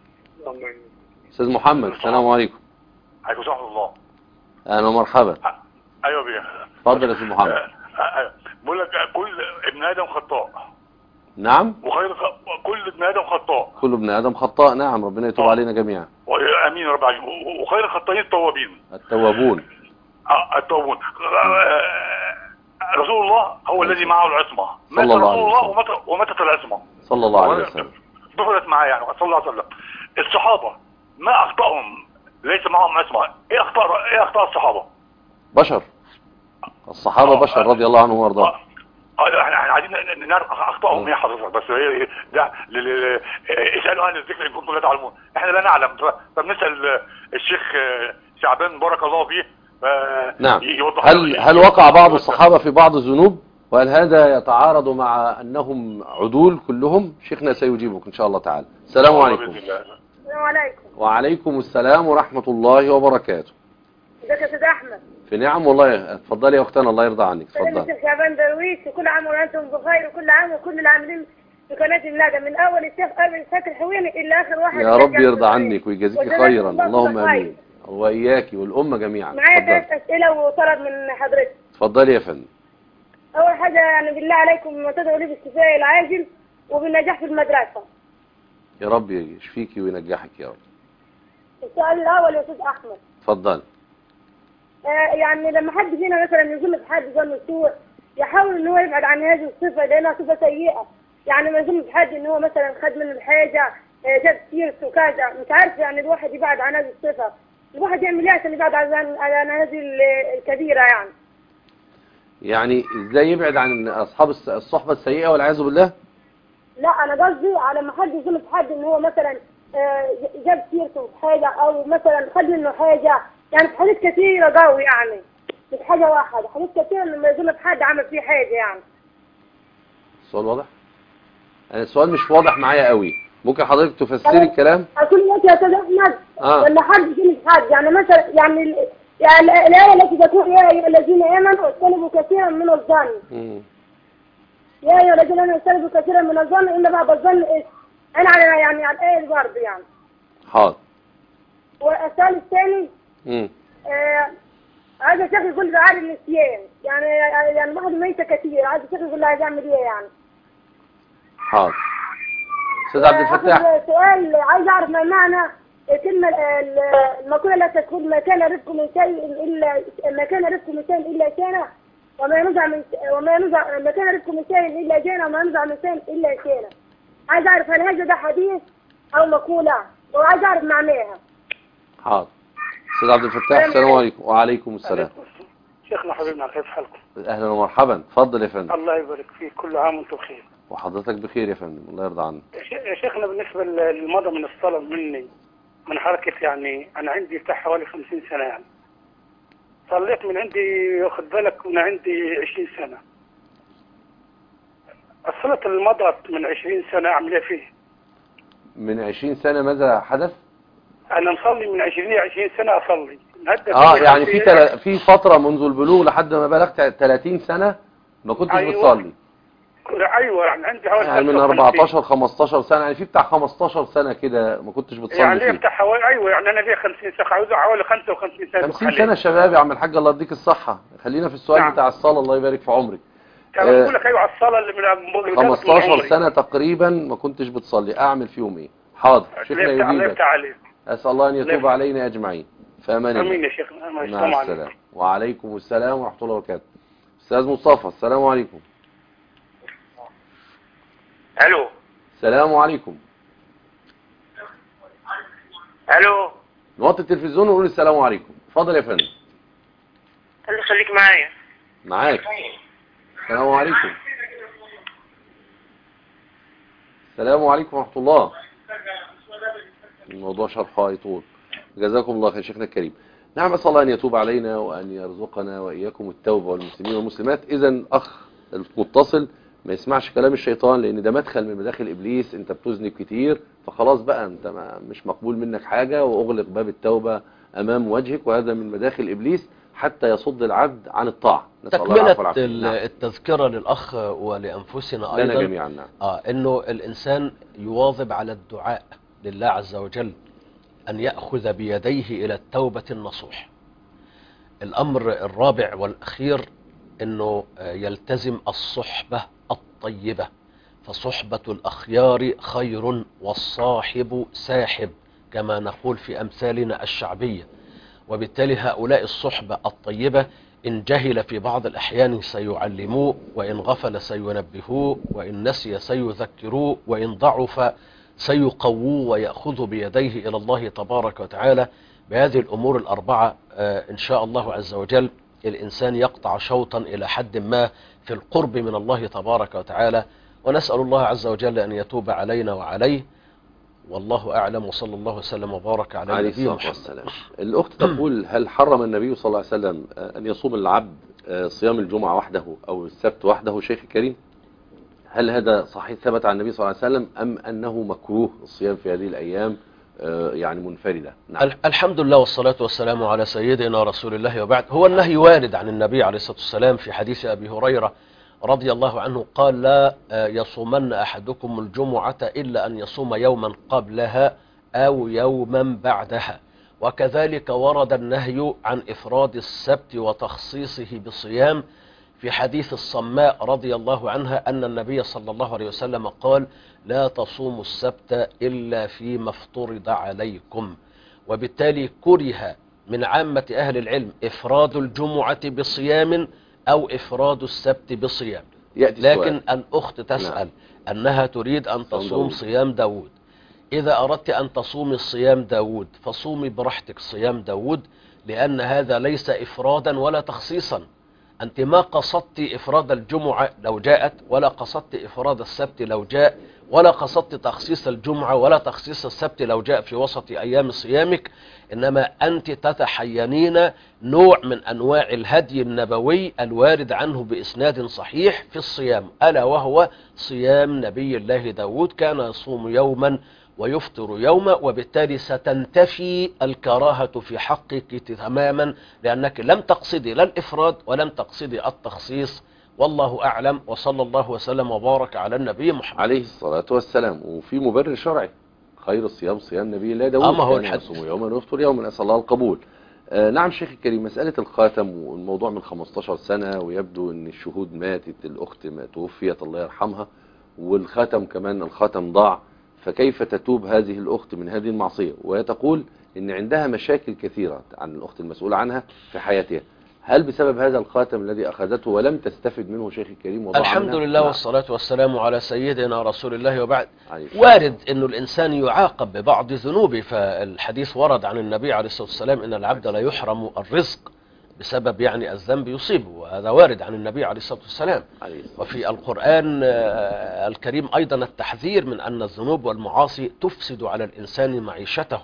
استاذ محمد السلام عليكم. عليكم السلام ورحمه الله. اهلا ومرحبا. ايوه بيه. اتفضل يا استاذ محمد. بقول لك كل ابن ادم خطاء. نعم. وخير خ... كل ابن ادم خطاء. كل ابن ادم خطاء، نعم، ربنا يتوب علينا جميعا. امين يا رب العالمين. وخير الخطائين التوابين. التوابون. اه التوابون. رسول الله هو الذي معه العصمه. صلى الله عليه وسلم. ومتى ومتى العصمه. صلى الله عليه وسلم. دخلت معاه يعني صلى الله عليه وسلم. الصحابه ما اخطاهم ليس معهم عصمه. ايه اخطاء ايه اخطاء الصحابه؟ بشر. الصحابه آه بشر رضي الله عنهم وارضاهم. اه احنا عايزين نعرف اخطائهم ايه حضرتك، بس هي ده اسالوا اهل الذكر ان كنتم لا تعلمون. احنا لا نعلم، فبنسال الشيخ شعبان بارك الله فيه. نعم. هل هل وقع بعض الصحابه في بعض الذنوب؟ وهل هذا يتعارض مع انهم عدول كلهم؟ شيخنا سيجيبك ان شاء الله تعالى. السلام عليكم. السلام عليكم. وعليكم السلام ورحمه الله وبركاته. ازيك يا استاذ احمد؟ في نعم والله. اتفضلي يا اختنا الله يرضى عنك. اتفضلي. الشيخ شعبان درويش، وكل عام وانتم بخير، وكل عام وكل العاملين في قناه الندى من اول الشيخ ابي اسحاق الحويني الى اخر واحد. يا رب يرضى عنك ويجازيك خيرا، اللهم امين. واياكي والامه جميعا. معايا ثلاث اسئله وطلب من حضرتك. اتفضلي يا فندم. اول حاجه يعني بالله عليكم تدعوا لي بالشفاء العاجل وبالنجاح في المدرسه. يا رب يشفيكي وينجحك يا رب. السؤال الاول يا استاذ احمد. اتفضل. آه يعني لما حد فينا مثلا يظن في حد ظن السوء يحاول ان هو يبعد عن هذه الصفه لانها صفه سيئه. يعني ما يظن في حد ان هو مثلا خد منه الحاجه آه جاب سيرته وكذا، مش عارف يعني الواحد يبعد عن هذه الصفه. الواحد يعمل ايه عشان يبعد عن عن هذه الكبيره يعني؟ يعني ازاي يبعد عن اصحاب الصحبه السيئه والعياذ بالله؟ لا انا قصدي على ما حد يظن في حد ان هو مثلا جاب سيرته في حاجه او مثلا خد منه حاجه، يعني في حاجات كثيره قوي يعني مش حاجه واحده، حاجات كثيره لما يظن في حد عمل فيه حاجه يعني. السؤال واضح؟ انا السؤال مش واضح معايا قوي، ممكن حضرتك تفسري الكلام؟ اقول لك يا استاذ احمد اه لما حد يظن في حد يعني مثلا يعني يعني الآية التي تقول يا أيها الذين آمنوا اجتنبوا كثيرا من الظن. امم يا أيها الذين آمنوا اجتنبوا كثيرا من الظن إن بعض الظن إيه؟ أنا على يعني على الآية برضه يعني. حاضر. والسؤال الثاني امم آه عايز الشيخ يقول لي عارف النسيان، يعني يعني الواحد ميت كثير، عايز الشيخ يقول لي عايز أعمل إيه يعني. حاضر. أستاذ عبد الفتاح. سؤال عايز أعرف ما معنى كلمة المقولة التي تقول ما كان رزق من شيء إلا ما كان رزق من شيء إلا كان وما ينزع من وما ينزع ما كان رزق من شيء إلا كان وما ينزع من شيء إلا كان. عايز أعرف هل هذا ده حديث أو مقولة وعايز أعرف معناها. حاضر. أستاذ عبد الفتاح السلام عليكم. وعليكم السلام. شيخنا حبيبنا كيف حالكم؟ أهلا ومرحبا. اتفضل يا فندم. الله يبارك فيك، كل عام وأنتم بخير. وحضرتك بخير يا فندم، الله يرضى عنك. يا شيخنا بالنسبة للمضى من الصلاة مني من حركة، يعني أنا عندي بتاع حوالي خمسين سنة، يعني صليت من عندي واخد بالك من عندي عشرين سنة. الصلاة اللي مضت من عشرين سنة أعمل إيه فيه؟ من عشرين سنة ماذا حدث؟ أنا مصلي من عشرين عشرين سنة أصلي. اه يعني في تل... في فترة منذ البلوغ لحد ما بلغت ثلاثين سنة ما كنتش أيوة. بتصلي. ايوه يعني عندي حوالي يعني من أربعتاشر خمستاشر سنة، يعني في بتاع خمستاشر سنة كده ما كنتش بتصلي يعني فيه. بتاع حوالي ايوه يعني انا ليا خمسين سنه، عاوز حوالي خمسة وخمسين سنة. خمسين سنة شباب يا عم الحاج، الله يديك الصحة. خلينا في السؤال نعم. بتاع الصلاة، الله يبارك في عمرك. كان بقول لك ايوه على الصلاة اللي من خمستاشر سنة تقريبا ما كنتش بتصلي، اعمل فيهم ايه؟ حاضر شيخنا يجيبك. اسال الله ان يتوب علينا اجمعين. فامان امين يا شيخنا. مع السلامة. وعليكم السلام ورحمة الله وبركاته. استاذ مصطفى السلام عليكم. الو. السلام عليكم. الو. نوطي التلفزيون ونقول السلام عليكم. اتفضل يا فندم. الله يخليك معايا. معاك. السلام عليكم. السلام عليكم ورحمة الله. الموضوع شرحه يطول. جزاكم الله خير شيخنا الكريم. نعم، اسال الله ان يتوب علينا وان يرزقنا واياكم التوبه والمسلمين والمسلمات. اذا اخ المتصل ما يسمعش كلام الشيطان، لان ده مدخل من مداخل ابليس. انت بتذنب كتير فخلاص بقى انت ما مش مقبول منك حاجه، واغلق باب التوبه امام وجهك، وهذا من مداخل ابليس حتى يصد العبد عن الطاعه. تكمله التذكره للاخ ولانفسنا ايضا لنا جميعا. نعم. اه انه الانسان يواظب على الدعاء لله عز وجل أن يأخذ بيديه إلى التوبة النصوح. الأمر الرابع والأخير أنه يلتزم الصحبة الطيبة، فصحبة الأخيار خير والصاحب ساحب كما نقول في أمثالنا الشعبية. وبالتالي هؤلاء الصحبة الطيبة إن جهل في بعض الأحيان سيعلموه، وإن غفل سينبهوه، وإن نسي سيذكروه، وإن ضعف سيقووه ويأخذ بيديه إلى الله تبارك وتعالى. بهذه الأمور الأربعة آه إن شاء الله عز وجل الإنسان يقطع شوطا إلى حد ما في القرب من الله تبارك وتعالى، ونسأل الله عز وجل أن يتوب علينا وعليه. والله أعلم، وصلى الله وسلم وبارك على عليه النبي الصلاة محمد. والسلام. الأخت تقول: هل حرم النبي صلى الله عليه وسلم أن يصوم العبد صيام الجمعة وحده أو السبت وحده؟ شيخ الكريم، هل هذا صحيح ثبت عن النبي صلى الله عليه وسلم أم أنه مكروه الصيام في هذه الأيام يعني منفردة؟ نعم. الحمد لله والصلاة والسلام على سيدنا رسول الله وبعد. هو النهي وارد عن النبي عليه الصلاة والسلام في حديث أبي هريرة رضي الله عنه قال: لا يصومن أحدكم الجمعة إلا أن يصوم يوما قبلها أو يوما بعدها. وكذلك ورد النهي عن إفراد السبت وتخصيصه بصيام في حديث الصماء رضي الله عنها أن النبي صلى الله عليه وسلم قال: لا تصوموا السبت إلا فيما افترض عليكم. وبالتالي كره من عامة أهل العلم إفراد الجمعة بصيام أو إفراد السبت بصيام. لكن الأخت تسأل نعم. أنها تريد أن تصوم صيام داود. إذا أردت أن تصومي صيام داود فصومي براحتك صيام داود، لأن هذا ليس إفرادا ولا تخصيصا. أنت ما قصدت إفراد الجمعة لو جاءت، ولا قصدت إفراد السبت لو جاء، ولا قصدت تخصيص الجمعة ولا تخصيص السبت لو جاء في وسط أيام صيامك، إنما أنت تتحينين نوع من أنواع الهدي النبوي الوارد عنه بإسناد صحيح في الصيام، ألا وهو صيام نبي الله داود، كان يصوم يوما ويفطر يوما. وبالتالي ستنتفي الكراهة في حقك تماما، لأنك لم تقصدي لا الإفراد ولم تقصدي التخصيص. والله أعلم، وصلى الله وسلم وبارك على النبي محمد عليه الصلاة والسلام. وفي مبرر شرعي: خير الصيام صيام نبي الله داود، أما هو كان يصوم يوما ويفطر يوما، أسأل الله القبول. آه نعم شيخ الكريم، مسألة الخاتم والموضوع من خمستاشر سنة، ويبدو أن الشهود ماتت، الأخت ما توفيت الله يرحمها، والخاتم كمان الخاتم ضاع، فكيف تتوب هذه الأخت من هذه المعصية؟ وهي تقول أن عندها مشاكل كثيرة عن الأخت المسؤولة عنها في حياتها. هل بسبب هذا الخاتم الذي أخذته ولم تستفد منه شيخ الكريم وضع الحمد منها؟ لله نعم. والصلاة والسلام على سيدنا رسول الله وبعد. وارد أن الإنسان يعاقب ببعض ذنوبه، فالحديث ورد عن النبي عليه الصلاة والسلام أن العبد لا يحرم الرزق بسبب يعني الذنب يصيبه، وهذا وارد عن النبي عليه الصلاة والسلام. وفي القرآن الكريم أيضا التحذير من أن الذنوب والمعاصي تفسد على الإنسان معيشته،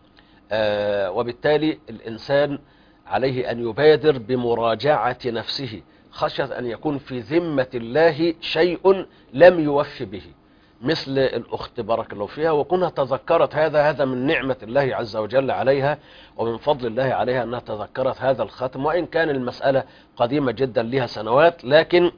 وبالتالي الإنسان عليه أن يبادر بمراجعة نفسه، خشية أن يكون في ذمة الله شيء لم يوفي به، مثل الأخت بارك الله فيها، وكونها تذكرت هذا هذا من نعمة الله عز وجل عليها ومن فضل الله عليها أنها تذكرت هذا الختم، وإن كان المسألة قديمة جدا لها سنوات، لكن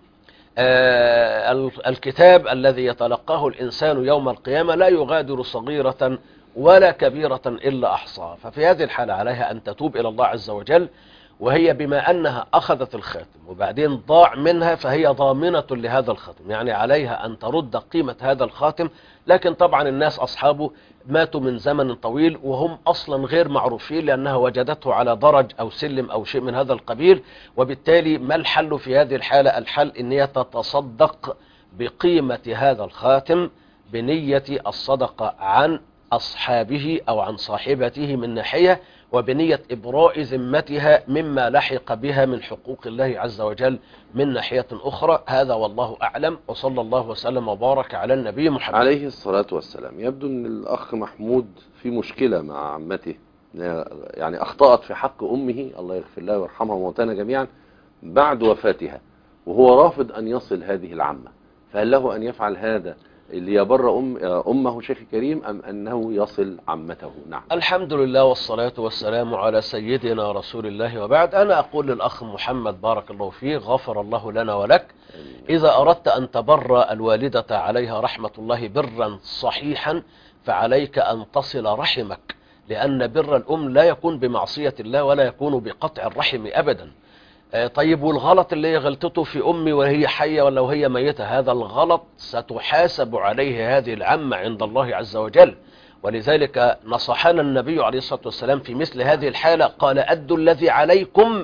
آه الكتاب الذي يتلقاه الإنسان يوم القيامة لا يغادر صغيرة ولا كبيرة إلا أحصاها. ففي هذه الحالة عليها أن تتوب إلى الله عز وجل، وهي بما أنها أخذت الخاتم وبعدين ضاع منها فهي ضامنة لهذا الخاتم، يعني عليها أن ترد قيمة هذا الخاتم. لكن طبعا الناس أصحابه ماتوا من زمن طويل وهم أصلا غير معروفين، لأنها وجدته على درج أو سلم أو شيء من هذا القبيل. وبالتالي ما الحل في هذه الحالة؟ الحل أن هي تتصدق بقيمة هذا الخاتم بنية الصدقة عن أصحابه أو عن صاحبته من ناحية، وبنية إبراء ذمتها مما لحق بها من حقوق الله عز وجل من ناحية أخرى. هذا والله أعلم، وصلى الله وسلم وبارك على النبي محمد عليه الصلاة والسلام. يبدو أن الأخ محمود في مشكلة مع عمته، يعني أخطأت في حق أمه الله يغفر لها ويرحمها وموتانا جميعا بعد وفاتها، وهو رافض أن يصل هذه العمة، فهل له أن يفعل هذا ليبر أم أمه شيخ الكريم أم أنه يصل عمته؟ نعم. الحمد لله والصلاة والسلام على سيدنا رسول الله وبعد. أنا أقول للأخ محمد بارك الله فيه غفر الله لنا ولك، إذا أردت أن تبر الوالدة عليها رحمة الله برا صحيحا فعليك أن تصل رحمك، لأن بر الأم لا يكون بمعصية الله ولا يكون بقطع الرحم أبدا. طيب والغلط اللي هي غلطته في أمي وهي حية ولا وهي ميتة، هذا الغلط ستحاسب عليه هذه العمة عند الله عز وجل. ولذلك نصحنا النبي عليه الصلاة والسلام في مثل هذه الحالة، قال أدوا الذي عليكم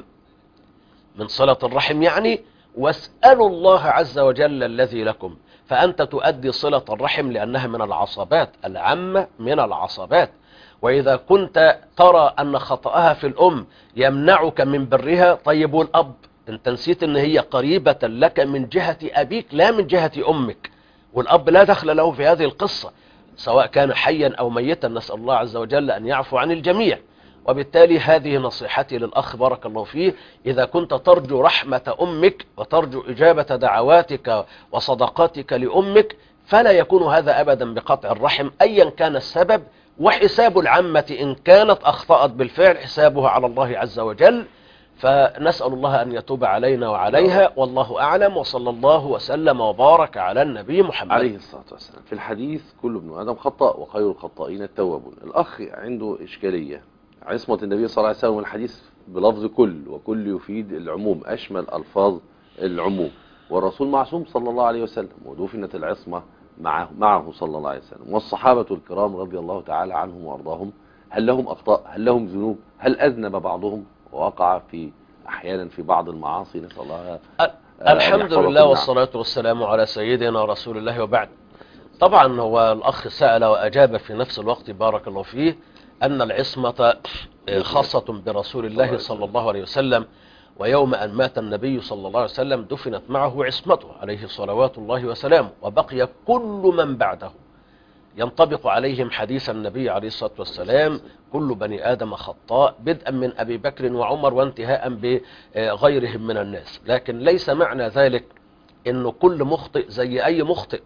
من صلة الرحم يعني، واسألوا الله عز وجل الذي لكم. فأنت تؤدي صلة الرحم لأنها من العصبات، العمة من العصبات. وإذا كنت ترى أن خطأها في الأم يمنعك من برها، طيب والأب أنت نسيت أن هي قريبة لك من جهة أبيك لا من جهة أمك، والأب لا دخل له في هذه القصة سواء كان حيا أو ميتا، نسأل الله عز وجل أن يعفو عن الجميع. وبالتالي هذه نصيحتي للأخ بارك الله فيه، إذا كنت ترجو رحمة أمك وترجو إجابة دعواتك وصدقاتك لأمك، فلا يكون هذا أبدا بقطع الرحم أيا كان السبب. وحساب العمة إن كانت أخطأت بالفعل حسابها على الله عز وجل، فنسأل الله أن يتوب علينا وعليها، والله أعلم. وصلى الله وسلم وبارك على النبي محمد عليه الصلاة والسلام. في الحديث كل ابن آدم خطأ وخير الخطائين التوابون. الأخ عنده إشكالية، عصمة النبي صلى الله عليه وسلم الحديث بلفظ كل، وكل يفيد العموم، أشمل ألفاظ العموم، والرسول معصوم صلى الله عليه وسلم ودفنت العصمة معه, معه صلى الله عليه وسلم. والصحابة الكرام رضي الله تعالى عنهم وأرضاهم، هل لهم أخطاء؟ هل لهم ذنوب؟ هل أذنب بعضهم ووقع في أحيانا في بعض المعاصي؟ نسأل الله الحمد لله والصلاة والسلام على سيدنا رسول الله وبعد. طبعا هو الأخ سأل وأجاب في نفس الوقت بارك الله فيه أن العصمة خاصة برسول الله صلى الله عليه وسلم، ويوم أن مات النبي صلى الله عليه وسلم دفنت معه عصمته عليه صلوات الله وسلامه، وبقي كل من بعده ينطبق عليهم حديث النبي عليه الصلاة والسلام: كل بني آدم خطاء، بدءا من أبي بكر وعمر وانتهاء بغيرهم من الناس. لكن ليس معنى ذلك أنه كل مخطئ زي أي مخطئ،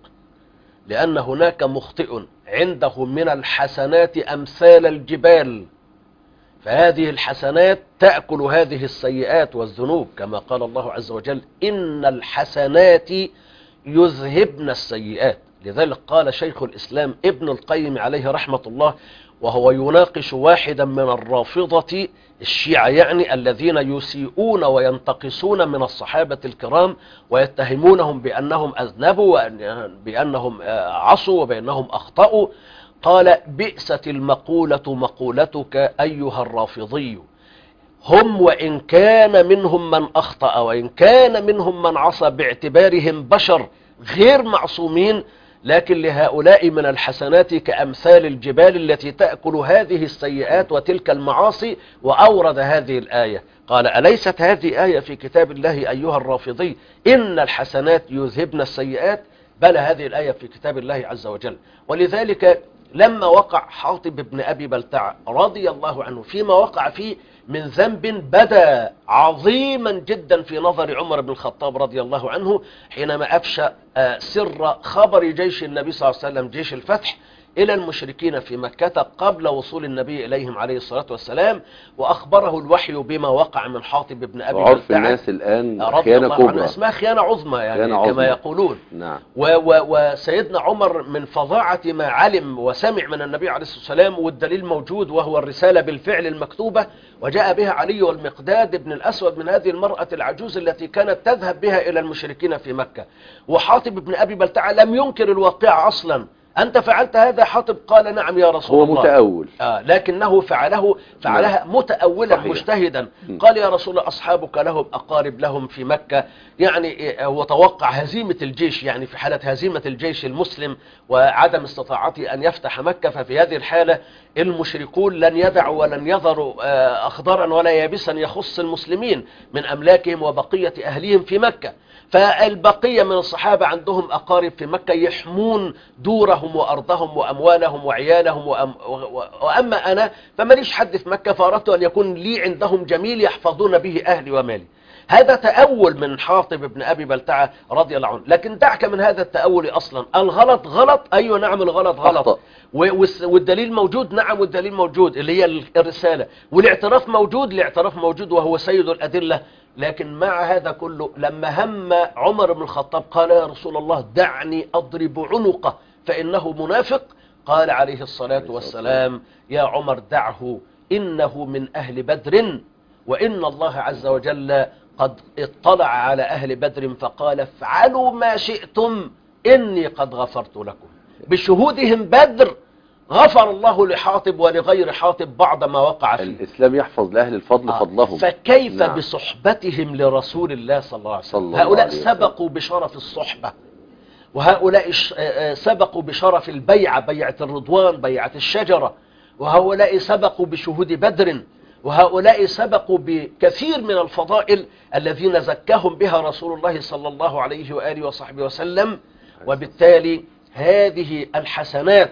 لأن هناك مخطئ عنده من الحسنات أمثال الجبال، فهذه الحسنات تأكل هذه السيئات والذنوب، كما قال الله عز وجل: إن الحسنات يذهبن السيئات. لذلك قال شيخ الإسلام ابن القيم عليه رحمة الله، وهو يناقش واحدا من الرافضة الشيعة يعني الذين يسيئون وينتقصون من الصحابة الكرام ويتهمونهم بأنهم أذنبوا وبأنهم عصوا وبأنهم أخطأوا، قال: بئست المقولة مقولتك أيها الرافضي، هم وإن كان منهم من أخطأ وإن كان منهم من عصى باعتبارهم بشر غير معصومين، لكن لهؤلاء من الحسنات كأمثال الجبال التي تأكل هذه السيئات وتلك المعاصي. وأورد هذه الآية، قال: أليست هذه آية في كتاب الله أيها الرافضي إن الحسنات يذهبن السيئات؟ بل هذه الآية في كتاب الله عز وجل. ولذلك لما وقع حاطب بن أبي بلتعة رضي الله عنه فيما وقع فيه من ذنب بدا عظيما جدا في نظر عمر بن الخطاب رضي الله عنه، حينما أفشى سر خبر جيش النبي صلى الله عليه وسلم جيش الفتح إلى المشركين في مكة قبل وصول النبي إليهم عليه الصلاة والسلام، وأخبره الوحي بما وقع من حاطب بن أبي بلتعة. عرف الناس الآن خيانة كبرى، اسمها خيانة عظمى يعني كما عظمى. يقولون. نعم. وسيدنا عمر من فظاعة ما علم وسمع من النبي عليه الصلاة والسلام، والدليل موجود وهو الرسالة بالفعل المكتوبة وجاء بها علي والمقداد بن الأسود من هذه المرأة العجوز التي كانت تذهب بها إلى المشركين في مكة. وحاطب بن أبي بلتعة لم ينكر الواقع أصلا. أنت فعلت هذا حاطب؟ قال: نعم يا رسول هو الله. هو متأول. آه لكنه فعله فعلها متأولا صحيح. مجتهدا. م. قال: يا رسول الله، أصحابك لهم أقارب لهم في مكة، يعني هو توقع هزيمة الجيش، يعني في حالة هزيمة الجيش المسلم وعدم استطاعته أن يفتح مكة، ففي هذه الحالة المشركون لن يدعوا ولن يذروا أخضرا ولا يابسا يخص المسلمين من أملاكهم وبقية أهليهم في مكة. فالبقية من الصحابة عندهم أقارب في مكة يحمون دورهم وأرضهم وأموالهم وعيالهم وأم وأما أنا فماليش حد في مكة، فأردت أن يكون لي عندهم جميل يحفظون به أهلي ومالي. هذا تأول من حاطب بن أبي بلتعة رضي الله عنه. لكن دعك من هذا التأول أصلا. الغلط غلط، أيوة نعم الغلط غلط، والدليل موجود، نعم والدليل موجود اللي هي الرسالة، والاعتراف موجود، الاعتراف موجود وهو سيد الأدلة. لكن مع هذا كله لما هم عمر بن الخطاب قال: يا رسول الله، دعني أضرب عنقه فإنه منافق. قال عليه الصلاة والسلام يا عمر دعه إنه من أهل بدر، وإن الله عز وجل قد اطلع على أهل بدر فقال افعلوا ما شئتم إني قد غفرت لكم. بشهودهم بدر غفر الله لحاطب ولغير حاطب بعض ما وقع فيه. الإسلام يحفظ لأهل الفضل آه. فضلهم. فكيف نعم. بصحبتهم لرسول الله صلى الله عليه وسلم؟ الله هؤلاء عليه وسلم. سبقوا بشرف الصحبة، وهؤلاء سبقوا بشرف البيعة، بيعة الرضوان، بيعة الشجرة، وهؤلاء سبقوا بشهود بدر، وهؤلاء سبقوا بكثير من الفضائل الذين زكاهم بها رسول الله صلى الله عليه وآله وصحبه وسلم. وبالتالي هذه الحسنات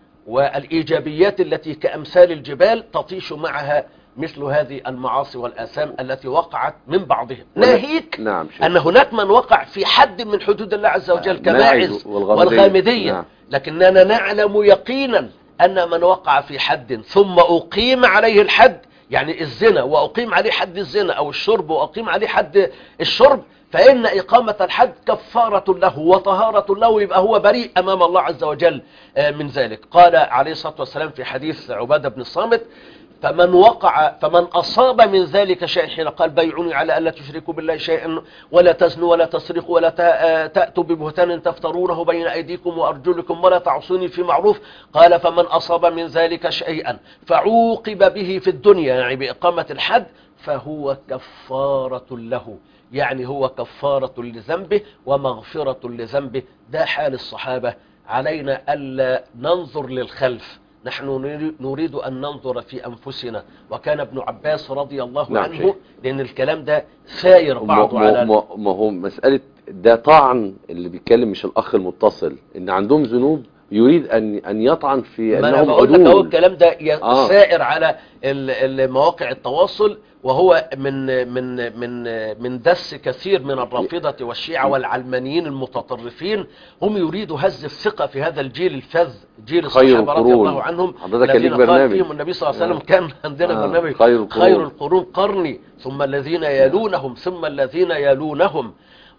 والإيجابيات التي كأمثال الجبال تطيش معها مثل هذه المعاصي والآثام التي وقعت من بعضهم. ناهيك نعم أن هناك من وقع في حد من حدود الله عز وجل كماعز والغامدية. نعم. لكننا نعلم يقينا أن من وقع في حد ثم أقيم عليه الحد، يعني الزنا وأقيم عليه حد الزنا أو الشرب وأقيم عليه حد الشرب، فإن إقامة الحد كفارة له وطهارة له، يبقى هو بريء أمام الله عز وجل من ذلك. قال عليه الصلاة والسلام في حديث عبادة بن الصامت فمن وقع فمن أصاب من ذلك شيء، حين قال بيعوني على ألا تشركوا بالله شيئا ولا تزنوا ولا تسرقوا ولا تأتوا ببهتان تفترونه بين أيديكم وأرجلكم ولا تعصوني في معروف، قال فمن أصاب من ذلك شيئا فعوقب به في الدنيا، يعني بإقامة الحد، فهو كفارة له، يعني هو كفارة لذنبه ومغفرة لذنبه. ده حال الصحابة. علينا ألا ننظر للخلف، نحن نريد أن ننظر في أنفسنا. وكان ابن عباس رضي الله نعم عنه شيء. لأن الكلام ده ساير بعضه على ما هو مسألة ده طعن اللي بيتكلم مش الأخ المتصل إن عندهم ذنوب يريد أن أن يطعن في ما أنا أنهم بقول لك عدول. هو الكلام ده آه. سائر على مواقع التواصل، وهو من من من من دس كثير من الرافضة والشيعة والعلمانيين المتطرفين. هم يريدوا هز الثقة في هذا الجيل الفذ، جيل الصحابة رضي الله عنهم الذين قال فيهم النبي صلى الله عليه وسلم. كان عندنا آه. برنامج خير القرون. خير القرون قرني ثم الذين يلونهم ثم الذين يلونهم.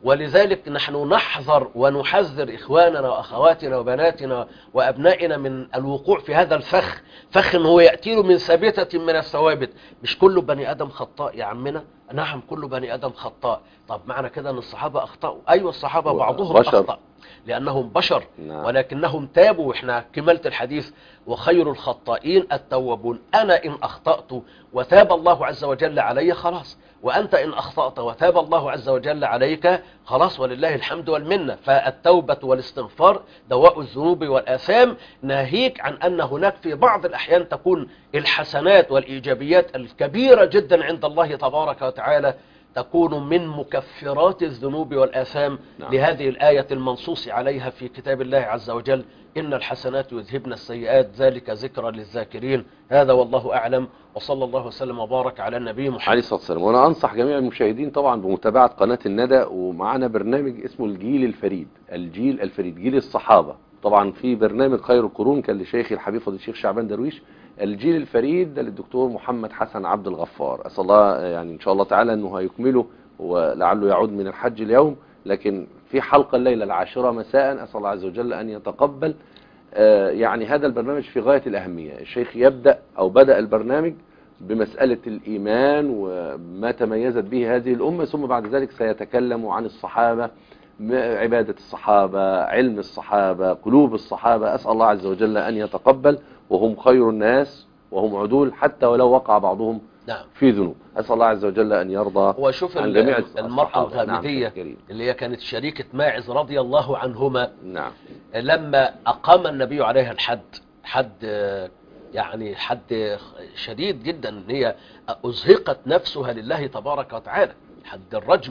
ولذلك نحن نحذر ونحذر إخواننا وأخواتنا وبناتنا وأبنائنا من الوقوع في هذا الفخ. فخ هو يأتي من ثابتة من الثوابت. مش كل بني آدم خطاء يا عمنا، نعم كل بني آدم خطاء. طب معنى كده أن الصحابة أخطأوا؟ أيوة الصحابة بعضهم بشر. أخطأ لأنهم بشر. نعم. ولكنهم تابوا. وإحنا كملت الحديث وخير الخطائين التوابون. أنا إن أخطأت وتاب الله عز وجل علي خلاص، وأنت إن أخطأت وتاب الله عز وجل عليك خلاص، ولله الحمد والمنة. فالتوبة والاستغفار دواء الذنوب والآثام. ناهيك عن أن هناك في بعض الأحيان تكون الحسنات والإيجابيات الكبيرة جدا عند الله تبارك وتعالى تكون من مكفرات الذنوب والآثام. نعم. لهذه الآية المنصوص عليها في كتاب الله عز وجل إن الحسنات يذهبن السيئات ذلك ذكرى للذاكرين. هذا والله أعلم، وصلى الله وسلم وبارك على النبي محمد عليه الصلاة والسلام. وأنا أنصح جميع المشاهدين طبعا بمتابعة قناة الندى، ومعنا برنامج اسمه الجيل الفريد. الجيل الفريد جيل الصحابة. طبعا في برنامج خير القرون كان لشيخي الحبيب فضيلة الشيخ شعبان درويش. الجيل الفريد ده للدكتور محمد حسن عبد الغفار. أسأل الله يعني إن شاء الله تعالى أنه هيكمله ولعله يعود من الحج اليوم، لكن في حلقة الليلة العاشرة مساء أسأل الله عز وجل أن يتقبل. يعني هذا البرنامج في غاية الأهمية. الشيخ يبدأ أو بدأ البرنامج بمسألة الإيمان وما تميزت به هذه الأمة، ثم بعد ذلك سيتكلم عن الصحابة، عبادة الصحابة، علم الصحابة، قلوب الصحابة. أسأل الله عز وجل أن يتقبل، وهم خير الناس وهم عدول حتى ولو وقع بعضهم نعم. في ذنوب. أسأل الله عز وجل أن يرضى وشوف عن جميع المرأة الغامدية. نعم. اللي هي كانت شريكة ماعز رضي الله عنهما. نعم. لما أقام النبي عليها الحد، حد يعني حد شديد جدا، ان هي أزهقت نفسها لله تبارك وتعالى، حد الرجم.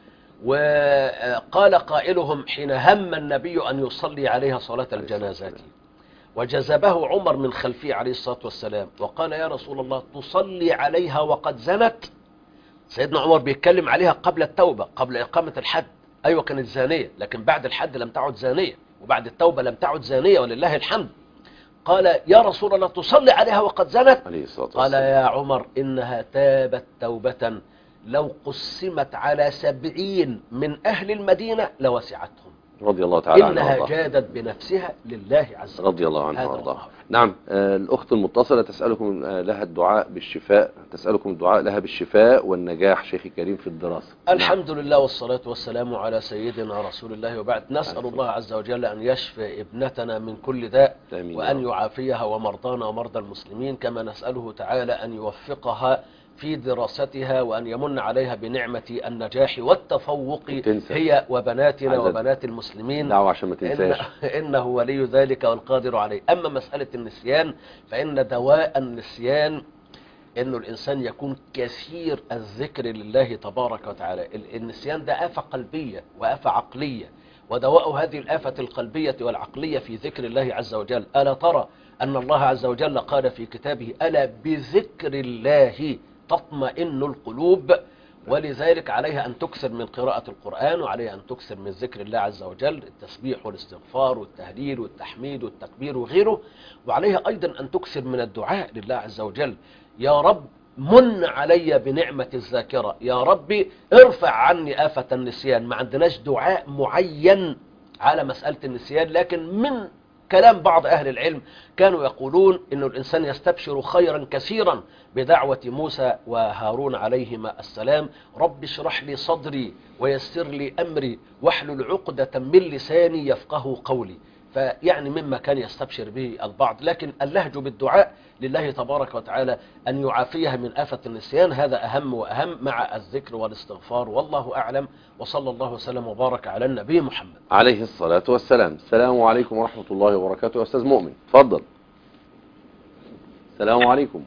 وقال قائلهم حين هم النبي أن يصلي عليها صلاة الجنازات، وجذبه عمر من خلفه عليه الصلاة والسلام وقال يا رسول الله تصلي عليها وقد زنت؟ سيدنا عمر بيتكلم عليها قبل التوبة، قبل إقامة الحد. أيوة كانت زانية، لكن بعد الحد لم تعد زانية، وبعد التوبة لم تعد زانية ولله الحمد. قال يا رسول الله تصلي عليها وقد زنت؟ قال يا عمر إنها تابت توبة لو قسمت على سبعين من أهل المدينة لوسعتهم. رضي الله تعالى عنها إنها وارضاها. جادت بنفسها لله عز وجل. رضي الله عنها هذا وارضاها. الله. نعم. آه، الأخت المتصلة تسألكم آه، لها الدعاء بالشفاء تسألكم الدعاء لها بالشفاء والنجاح شيخي الكريم في الدراسة. الحمد لله والصلاة والسلام على سيدنا رسول الله، وبعد نسأل الله عز وجل أن يشفي ابنتنا من كل داء آمين. وأن يعافيها ومرضانا ومرضى المسلمين، كما نسأله تعالى أن يوفقها في دراستها وأن يمن عليها بنعمة النجاح والتفوق تنسى. هي وبناتنا عدد. وبنات المسلمين. دعوة عشان ما إن تنساش. إنه ولي ذلك والقادر عليه. أما مسألة النسيان فإن دواء النسيان إنه الإنسان يكون كثير الذكر لله تبارك وتعالى. النسيان ده آفة قلبية وآفة عقلية، ودواء هذه الآفة القلبية والعقلية في ذكر الله عز وجل. ألا ترى أن الله عز وجل قال في كتابه: ألا بذكر الله تطمئن القلوب. ولذلك عليها أن تكثر من قراءة القرآن، وعليها أن تكثر من ذكر الله عز وجل، التسبيح والاستغفار والتهليل والتحميد والتكبير وغيره. وعليها أيضا أن تكثر من الدعاء لله عز وجل: يا رب من علي بنعمة الذاكرة، يا رب ارفع عني آفة النسيان. ما عندناش دعاء معين على مسألة النسيان، لكن من كلام بعض أهل العلم كانوا يقولون إنه الإنسان يستبشر خيرا كثيرا بدعوة موسى وهارون عليهما السلام: رب اشرح لي صدري ويسر لي أمري واحلل عقدة من لساني يفقه قولي. فيعني مما كان يستبشر به البعض، لكن اللهج بالدعاء لله تبارك وتعالى أن يعافيها من آفة النسيان، هذا أهم وأهم مع الذكر والاستغفار. والله أعلم، وصلى الله وسلم وبارك على النبي محمد عليه الصلاة والسلام. السلام عليكم ورحمة الله وبركاته. يا أستاذ مؤمن تفضل. السلام عليكم.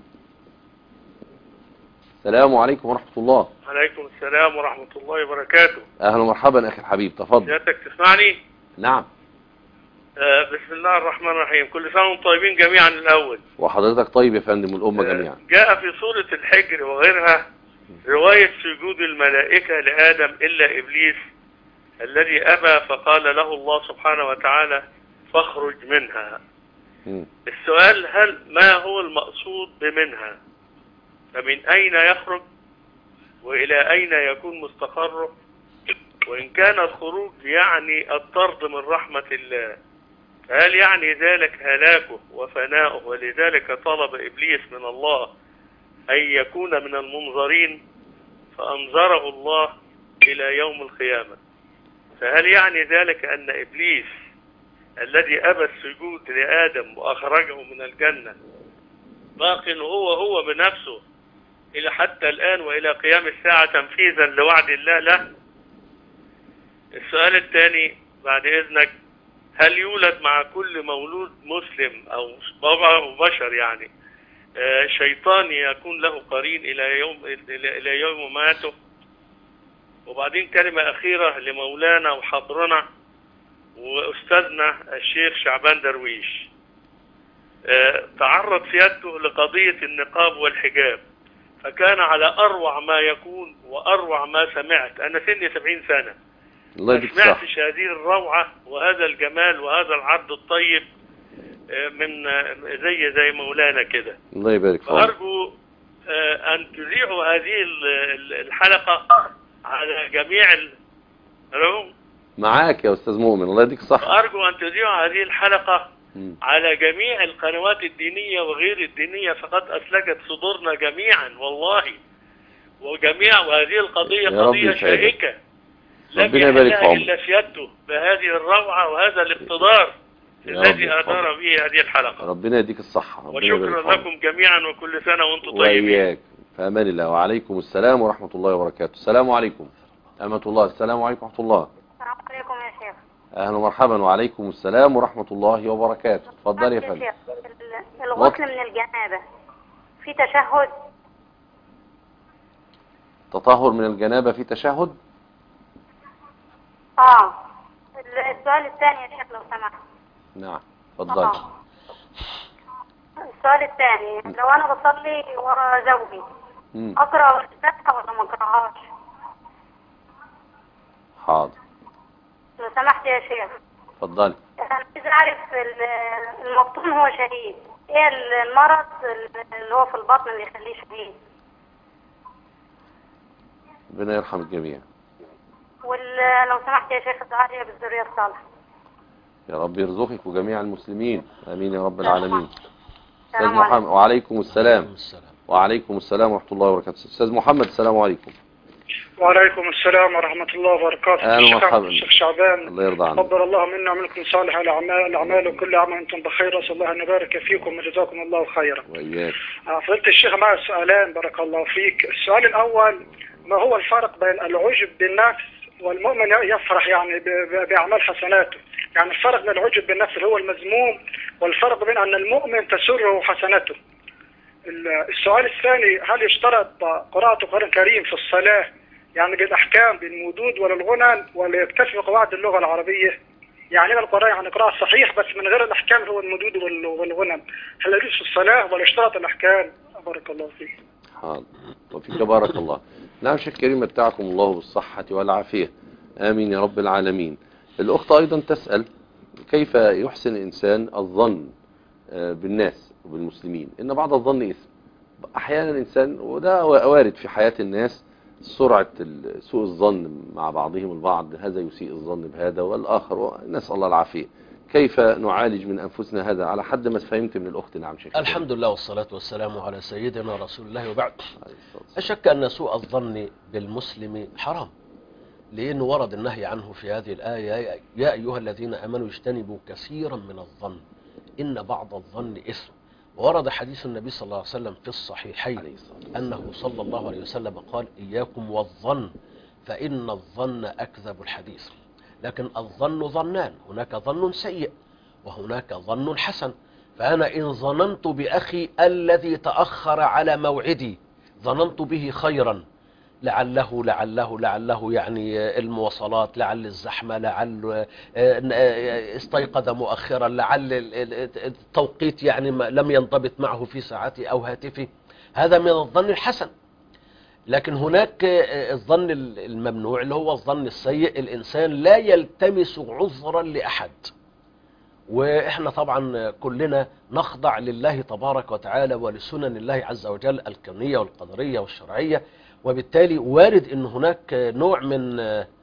السلام عليكم ورحمة الله. عليكم السلام ورحمة الله وبركاته. أهلا ومرحبا أخي الحبيب، تفضل. سيادتك تسمعني؟ نعم. آه بسم الله الرحمن الرحيم. كل سنة وانتم طيبين جميعا الأول. وحضرتك طيب يا فندم والأمة آه جميعا. جاء في سورة الحجر وغيرها رواية سجود الملائكة لآدم إلا إبليس الذي أبى، فقال له الله سبحانه وتعالى: فاخرج منها. م. السؤال: هل ما هو المقصود بمنها؟ فمن أين يخرج وإلى أين يكون مستقره؟ وإن كان الخروج يعني الطرد من رحمة الله، هل يعني ذلك هلاكه وفناؤه؟ ولذلك طلب إبليس من الله أن يكون من المنظرين، فأنظره الله إلى يوم القيامة. فهل يعني ذلك أن إبليس الذي أبى السجود لآدم وأخرجه من الجنة باق هو هو بنفسه إلى حتى الآن وإلى قيام الساعة تنفيذا لوعد الله له؟ السؤال الثاني بعد إذنك: هل يولد مع كل مولود مسلم أو بشر يعني شيطان يكون له قرين إلى يوم إلى يوم ماته؟ وبعدين كلمة أخيرة لمولانا وحضرنا وأستاذنا الشيخ شعبان درويش. تعرض سيادته لقضية النقاب والحجاب، فكان على أروع ما يكون وأروع ما سمعت. أنا سني سبعين سنة، ما سمعتش هذه الروعة وهذا الجمال وهذا العرض الطيب من زي زي مولانا كده. الله يبارك فيك. فأرجو أن تذيعوا هذه الحلقة على جميع ال... معاك يا أستاذ مؤمن، الله يديك الصحة. أرجو أن تذيعوا هذه الحلقة م. على جميع القنوات الدينية وغير الدينية، فقد أسلكت صدورنا جميعا والله، وجميع وهذه القضية قضية شائكة لم يحلها إلا سيادته بهذه الروعة وهذا الاقتدار الذي أدار به هذه الحلقة. ربنا يديك الصحة. وشكرا لكم جميعا وكل سنة وانتم طيبين. وإياك في أمان الله. وعليكم السلام ورحمة الله وبركاته. السلام عليكم أمة الله. السلام عليكم ورحمة الله. السلام عليكم يا شيخ. أهلا ومرحبا. وعليكم السلام ورحمة الله وبركاته. اتفضل يا فندم. الغسل من الجنابة في تشهد؟ تطهر من الجنابة في تشهد؟ اه. السؤال الثاني يا شيخ لو سمحت. نعم اتفضل. السؤال الثاني: لو انا بصلي ورا زوجي اقرا الفاتحه ولا ما اقراهاش؟ حاضر لو سمحت يا شيخ. اتفضلي. انا عايز اعرف المبطون هو شهيد، ايه المرض اللي هو في البطن اللي يخليه شهيد؟ ربنا يرحم الجميع. وال ال- لو سمحت يا شيخ ادعي لي بالذريه الصالحه. يا رب يرزقك وجميع المسلمين، امين يا رب العالمين. استاذ السلام محمد. عليكم. وعليكم السلام. وعليكم السلام ورحمه الله وبركاته. استاذ محمد السلام عليكم. وعليكم السلام ورحمة الله وبركاته. أهلا الشيخ ومرحبا. الشيخ شعبان، الله يرضى عنك. تقبل الله منا ومنكم صالح الأعمال الأعمال وكل عام وأنتم بخير، وأسأل الله أن يبارك فيكم وجزاكم الله خيرا. وإياك. آه، فضيلة الشيخ معي سؤالان بارك الله فيك. السؤال الأول، ما هو الفرق بين العجب بالنفس والمؤمن يفرح يعني ب- ب- بأعمال حسناته؟ يعني الفرق بين العجب بالنفس اللي هو المذموم، والفرق بين أن المؤمن تسره حسناته. ال- السؤال الثاني، هل يشترط قراءة القرآن الكريم في الصلاة يعني بالأحكام بالمدود ولا الغنى، ولا يكتفي بقواعد اللغة العربية؟ يعني إيه القراءة؟ يعني قراءة صحيح بس من غير الأحكام اللي هو المدود وال- والغنى. هل يجوز في الصلاة ولا يشترط الأحكام؟ بارك الله فيك. حاضر وفيك بارك الله. نعم شيخ كريم، متعكم الله بالصحة والعافية، آمين يا رب العالمين. الأخت أيضا تسأل كيف يحسن الإنسان الظن آه، بالناس وبالمسلمين، إن بعض الظن إثم. أحيانا الإنسان، وده وارد في حياة الناس، سرعة ال- سوء الظن مع بعضهم البعض، هذا يسيء الظن بهذا والآخر، نسأل الله العافية. كيف نعالج من أنفسنا هذا على حد ما فهمت من الأخت؟ نعم شيخ. الحمد لله والصلاة والسلام على سيدنا رسول الله وبعد. لا شك أن سوء الظن بالمسلم حرام، لأنه ورد النهي عنه في هذه الآية: يا أيها الذين آمنوا اجتنبوا كثيرا من الظن إن بعض الظن إثم. وورد حديث النبي صلى الله عليه وسلم في الصحيحين أنه صلى الله عليه وسلم قال: إياكم والظن فإن الظن أكذب الحديث. لكن الظن ظنان، هناك ظن سيء وهناك ظن حسن. فأنا إن ظننت بأخي الذي تأخر على موعدي ظننت به خيرا، لعله لعله لعله يعني المواصلات، لعل الزحمة، لعل استيقظ مؤخرا، لعل التوقيت يعني لم ينضبط معه في ساعته أو هاتفه، هذا من الظن الحسن. لكن هناك الظن الممنوع اللي هو الظن السيء، الإنسان لا يلتمس عذرا لأحد. وإحنا طبعا كلنا نخضع لله تبارك وتعالى ولسنن الله عز وجل الكونية والقدرية والشرعية، وبالتالي وارد أن هناك نوع من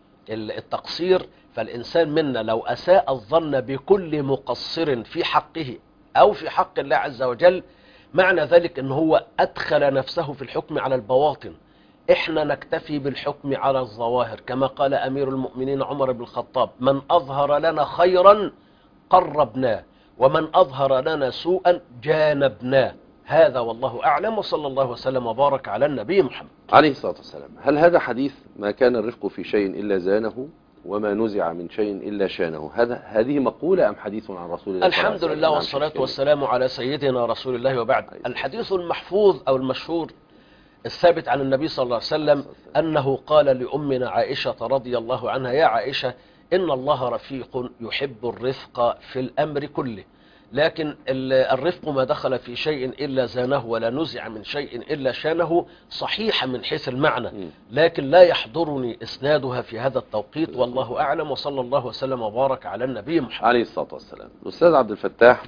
التقصير. فالإنسان منا لو أساء الظن بكل مقصر في حقه أو في حق الله عز وجل، معنى ذلك أنه هو أدخل نفسه في الحكم على البواطن. إحنا نكتفي بالحكم على الظواهر، كما قال أمير المؤمنين عمر بن الخطاب: من أظهر لنا خيرا قربناه، ومن أظهر لنا سوءا جانبناه. هذا والله أعلم، وصلى الله وسلم وبارك على النبي محمد عليه الصلاة والسلام. هل هذا حديث ما كان الرفق في شيء إلا زانه وما نزع من شيء إلا شانه، هذا هذه مقولة أم حديث عن رسول الله؟ الحمد لله والصلاة والسلام على سيدنا رسول الله وبعد. الحديث المحفوظ أو المشهور الثابت عن النبي صلى الله عليه وسلم أنه قال لأمنا عائشة رضي الله عنها: يا عائشة، إن الله رفيق يحب الرفق في الأمر كله، لكن الرفق ما دخل في شيء إلا زانه ولا نزع من شيء إلا شانه. صحيحة من حيث المعنى، لكن لا يحضرني إسنادها في هذا التوقيت، والله أعلم، وصلى الله وسلم وبارك على النبي محمد عليه الصلاة والسلام. الأستاذ عبد الفتاح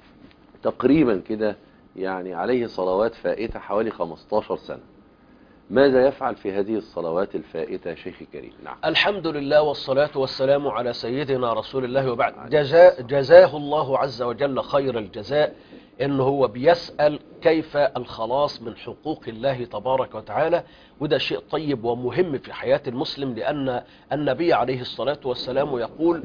تقريبا كده يعني عليه صلوات فائتة حوالي خمستاشر سنة، ماذا يفعل في هذه الصلوات الفائتة شيخ كريم؟ نعم. الحمد لله والصلاة والسلام على سيدنا رسول الله وبعد. جزاء جزاه الله عز وجل خير الجزاء، إنه هو بيسأل كيف الخلاص من حقوق الله تبارك وتعالى، وده شيء طيب ومهم في حياة المسلم، لأن النبي عليه الصلاة والسلام يقول: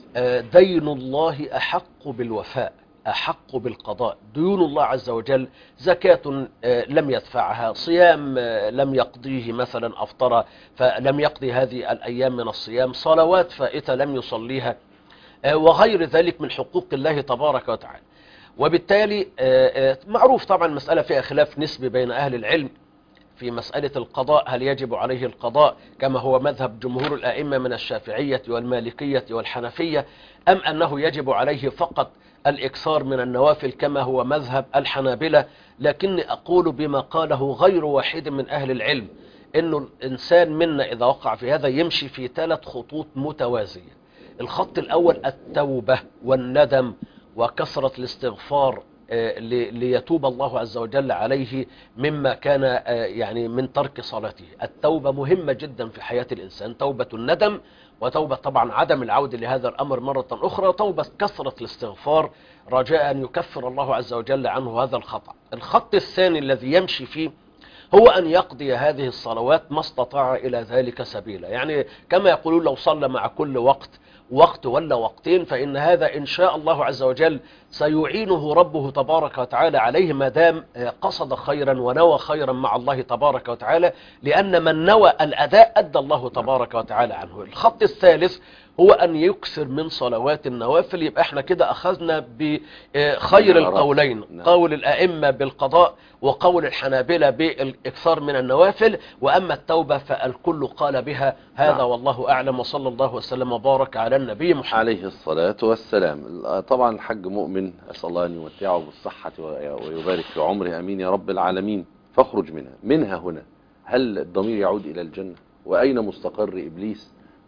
دين الله أحق بالوفاء، أحق بالقضاء. ديون الله عز وجل: زكاة لم يدفعها، صيام لم يقضيه، مثلا أفطر فلم يقضي هذه الأيام من الصيام، صلوات فائتة لم يصليها، وغير ذلك من حقوق الله تبارك وتعالى. وبالتالي معروف طبعا مسألة فيها خلاف نسبي بين أهل العلم في مسألة القضاء، هل يجب عليه القضاء كما هو مذهب جمهور الأئمة من الشافعية والمالكية والحنفية، أم أنه يجب عليه فقط الإكثار من النوافل كما هو مذهب الحنابلة. لكني أقول بما قاله غير واحد من أهل العلم، إنه الإنسان منا إذا وقع في هذا يمشي في ثلاث خطوط متوازية. الخط الأول التوبة والندم وكثرة الاستغفار ليتوب الله عز وجل عليه مما كان يعني من ترك صلاته. التوبة مهمة جدا في حياة الإنسان، توبة الندم، وتوبة طبعا عدم العودة لهذا الأمر مرة أخرى، وتوبة كثرة الاستغفار رجاء أن يكفر الله عز وجل عنه هذا الخطأ. الخط الثاني الذي يمشي فيه هو أن يقضي هذه الصلوات ما استطاع إلى ذلك سبيلا. يعني كما يقولون لو صلى مع كل وقت وقت ولا وقتين فإن هذا إن شاء الله عز وجل سيعينه ربه تبارك وتعالى عليه ما دام قصد خيرا ونوى خيرا مع الله تبارك وتعالى، لأن من نوى الأداء أدى الله تبارك وتعالى عنه. الخط الثالث هو أن يكثر من صلوات النوافل. يبقى احنا كده أخذنا بخير القولين، قول الأئمة بالقضاء وقول الحنابلة بالإكثار من النوافل، وأما التوبة فالكل قال بها. هذا نعم. والله أعلم، وصلى الله وسلم وبارك على النبي محمد عليه الصلاة والسلام. طبعا الحج مؤمن، أسأل الله أن يمتعه بالصحة ويبارك في عمره، أمين يا رب العالمين. فاخرج منها. منها هنا هل الضمير يعود إلى الجنة؟ وأين مستقر إبليس؟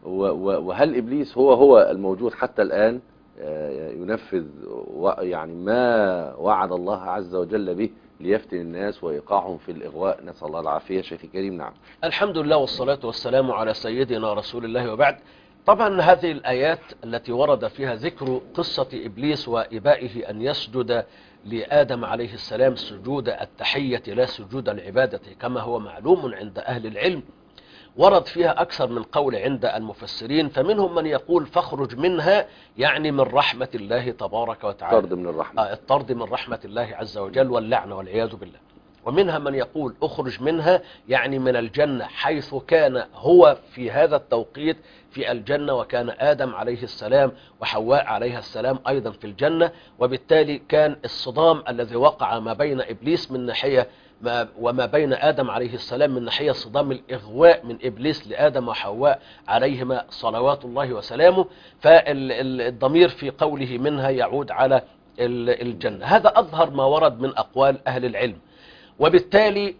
وهل إبليس هو هو الموجود حتى الآن ينفذ يعني ما وعد الله عز وجل به ليفتن الناس وإيقاعهم في الإغواء؟ نسأل الله العافية. شيخ كريم. نعم. الحمد لله والصلاة والسلام على سيدنا رسول الله، وبعد. طبعا هذه الآيات التي ورد فيها ذكر قصة إبليس وإبائه أن يسجد لآدم عليه السلام سجود التحية لا سجود العبادة كما هو معلوم عند أهل العلم، ورد فيها أكثر من قول عند المفسرين، فمنهم من يقول فاخرج منها يعني من رحمة الله تبارك وتعالى، الطرد من الرحمة، آه الطرد من رحمة الله عز وجل واللعنة والعياذ بالله. ومنها من يقول اخرج منها يعني من الجنة، حيث كان هو في هذا التوقيت في الجنة، وكان آدم عليه السلام وحواء عليها السلام أيضا في الجنة، وبالتالي كان الصدام الذي وقع ما بين إبليس من ناحية ما وما بين آدم عليه السلام من ناحية صدام الإغواء من إبليس لآدم وحواء عليهما صلوات الله وسلامه، فالضمير في قوله منها يعود على الجنة. هذا أظهر ما ورد من أقوال أهل العلم. وبالتالي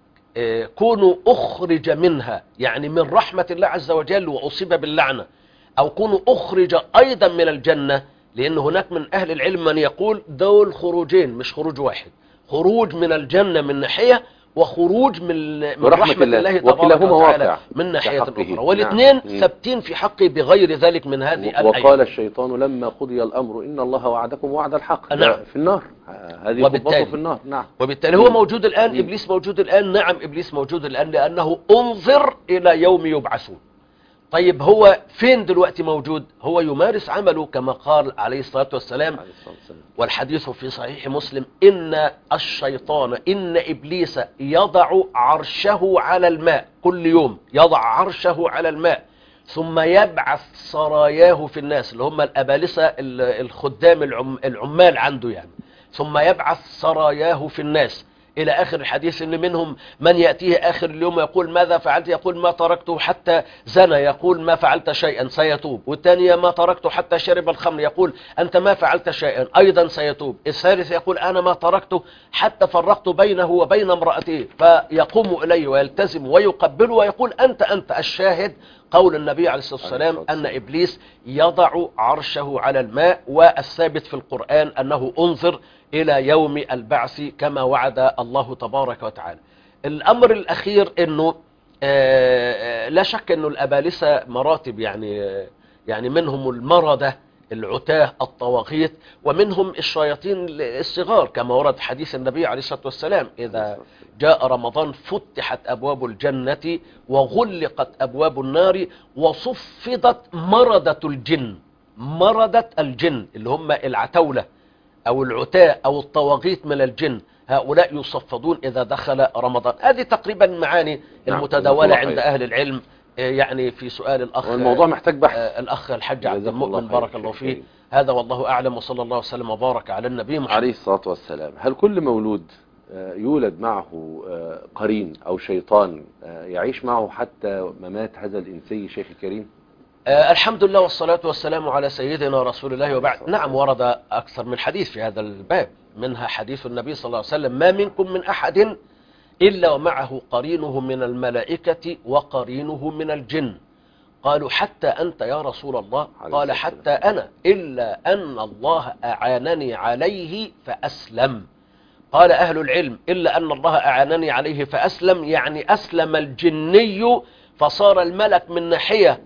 كونوا أخرج منها يعني من رحمة الله عز وجل وأصيب باللعنة، أو كونوا أخرج أيضا من الجنة، لأن هناك من أهل العلم من يقول دول خروجين مش خروج واحد، خروج من الجنة من ناحية وخروج من, من رحمة الله, الله تبارك وتعالى من ناحية أخرى، والاثنين نعم. ثابتين في حقه بغير ذلك من هذه الآيات. وقال الشيطان لما قضي الأمر إن الله وعدكم وعد الحق نعم. في النار، هذه خطبته في النار نعم. وبالتالي هو موجود الآن، إبليس موجود الآن، نعم إبليس موجود الآن لأنه انظر إلى يوم يبعثون. طيب هو فين دلوقتي موجود؟ هو يمارس عمله كما قال عليه الصلاة والسلام، والحديث في صحيح مسلم: إن الشيطان إن إبليس يضع عرشه على الماء، كل يوم يضع عرشه على الماء ثم يبعث سراياه في الناس، اللي هم الأبالسة الخدام العمال عنده يعني، ثم يبعث سراياه في الناس إلى آخر الحديث، إن منهم من يأتيه آخر اليوم يقول ماذا فعلت؟ يقول ما تركته حتى زنى، يقول ما فعلت شيئا سيتوب. والثانية ما تركته حتى شرب الخمر، يقول أنت ما فعلت شيئا أيضا سيتوب. الثالث يقول أنا ما تركته حتى فرقت بينه وبين امرأته، فيقوم إليه ويلتزم ويقبله ويقول أنت أنت. الشاهد قول النبي عليه الصلاة والسلام أن إبليس يضع عرشه على الماء، والثابت في القرآن أنه انظر إلى يوم البعث كما وعد الله تبارك وتعالى. الأمر الأخير أنه لا شك أنه الأبالسة مراتب، يعني يعني منهم المردة العتاه الطواغيت، ومنهم الشياطين الصغار كما ورد حديث النبي عليه الصلاة والسلام: إذا جاء رمضان فتحت أبواب الجنة وغلقت أبواب النار وصفدت مردة الجن. مردة الجن اللي هم العتولة أو العتاة أو الطواغيت من الجن، هؤلاء يصفدون إذا دخل رمضان. هذه تقريبا معاني المتداولة عند أهل العلم. يعني في سؤال الأخ والموضوع محتاج بحث الأخ الحج عبد المؤمن بارك الله فيه. هذا والله أعلم، وصلى الله وسلم وبارك على النبي محمد عليه الصلاة والسلام. هل كل مولود يولد معه قرين أو شيطان يعيش معه حتى ممات هذا الإنسي شيخ الكريم؟ آه الحمد لله والصلاة والسلام على سيدنا رسول الله، وبعد. نعم ورد أكثر من حديث في هذا الباب، منها حديث النبي صلى الله عليه وسلم: ما منكم من أحد إلا ومعه قرينه من الملائكة وقرينه من الجن، قالوا حتى أنت يا رسول الله؟ عليه قال الصلاة حتى أنا، إلا أن الله أعانني عليه فأسلم. قال أهل العلم إلا أن الله أعانني عليه فأسلم، يعني أسلم الجني فصار الملك من ناحية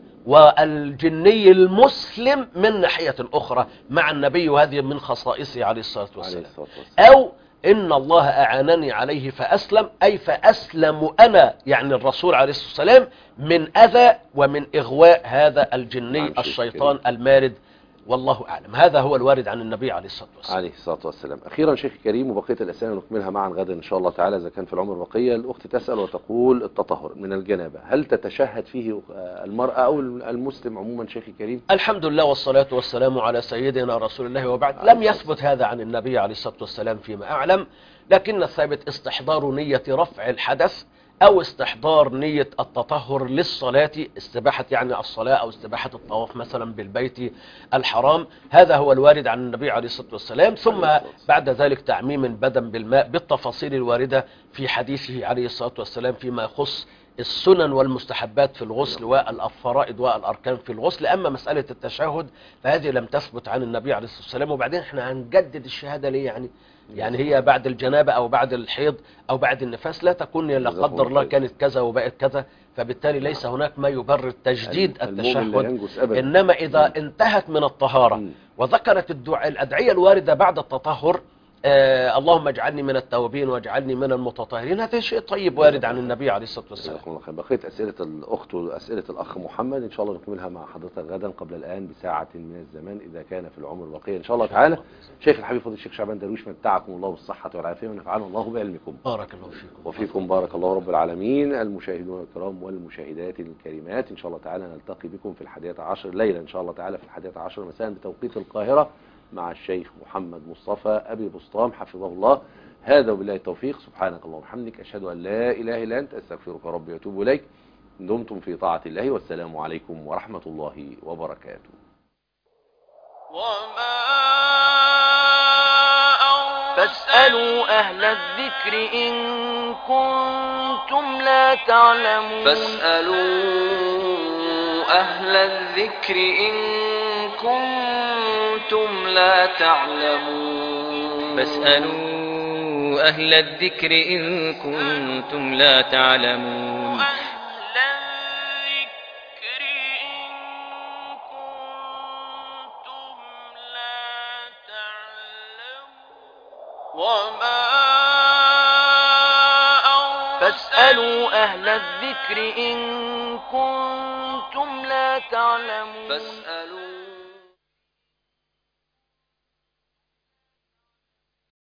والجني المسلم من ناحية أخرى مع النبي، وهذه من خصائصه عليه الصلاة والسلام. أو إن الله أعانني عليه فأسلم، أي فأسلم أنا يعني الرسول عليه الصلاة والسلام من أذى ومن إغواء هذا الجني الشيطان المارد، والله أعلم. هذا هو الوارد عن النبي عليه الصلاة والسلام. عليه الصلاة والسلام. أخيرا شيخ كريم، وبقية الأسئلة نكملها معا غدا إن شاء الله تعالى إذا كان في العمر بقية. الأخت تسأل وتقول التطهر من الجنابة هل تتشهد فيه المرأة أو المسلم عموما شيخ كريم؟ الحمد لله والصلاة والسلام على سيدنا رسول الله وبعد. لم يثبت هذا عن النبي عليه الصلاة والسلام فيما أعلم، لكن الثابت استحضار نية رفع الحدث أو استحضار نية التطهر للصلاة، استباحة يعني الصلاة أو استباحة الطواف مثلا بالبيت الحرام. هذا هو الوارد عن النبي عليه الصلاة والسلام. ثم بعد ذلك تعميم البدن بالماء بالتفاصيل الواردة في حديثه عليه الصلاة والسلام فيما يخص السنن والمستحبات في الغسل والفرائض والأركان في الغسل. أما مسألة التشهد فهذه لم تثبت عن النبي عليه الصلاة والسلام. وبعدين احنا هنجدد الشهادة ليه يعني؟ يعني هي بعد الجنابة أو بعد الحيض أو بعد النفاس لا تكون لا قدر الله كانت كذا وبقت كذا، فبالتالي ليس هناك ما يبرر تجديد التشهد. إنما إذا انتهت من الطهارة وذكرت الدعاء الأدعية الواردة بعد التطهر، آه اللهم اجعلني من التوابين واجعلني من المتطهرين، هذا شيء طيب وارد عن النبي عليه الصلاة والسلام. بقية أسئلة الأخت وأسئلة الأخ محمد إن شاء الله نكملها مع حضرتك غدا قبل الآن بساعة من الزمان إذا كان في العمر بقية إن شاء الله تعالى. شيخ الحبيب فضيلة الشيخ شعبان درويش، متعكم الله بالصحة والعافية ونفعنا الله بعلمكم. بارك الله فيكم. وفيكم بارك الله رب العالمين. المشاهدون الكرام والمشاهدات الكريمات، إن شاء الله تعالى نلتقي بكم في الحادية عشر ليلة إن شاء الله تعالى في الحادية عشر مساء بتوقيت القاهرة مع الشيخ محمد مصطفى أبي بسطام حفظه الله. هذا وبالله التوفيق. سبحانك اللهم وبحمدك، أشهد أن لا إله إلا أنت، أستغفرك ربي وأتوب إليك. دمتم في طاعة الله، والسلام عليكم ورحمة الله وبركاته. فاسألوا أهل الذكر إن كنتم لا تعلمون. فاسألوا أهل الذكر إن كنتم لا تعلمون. فاسألوا أهل الذكر إن كنتم لا تعلمون. فاسألوا أهل الذكر إن كنتم لا تعلمون. فاسألوا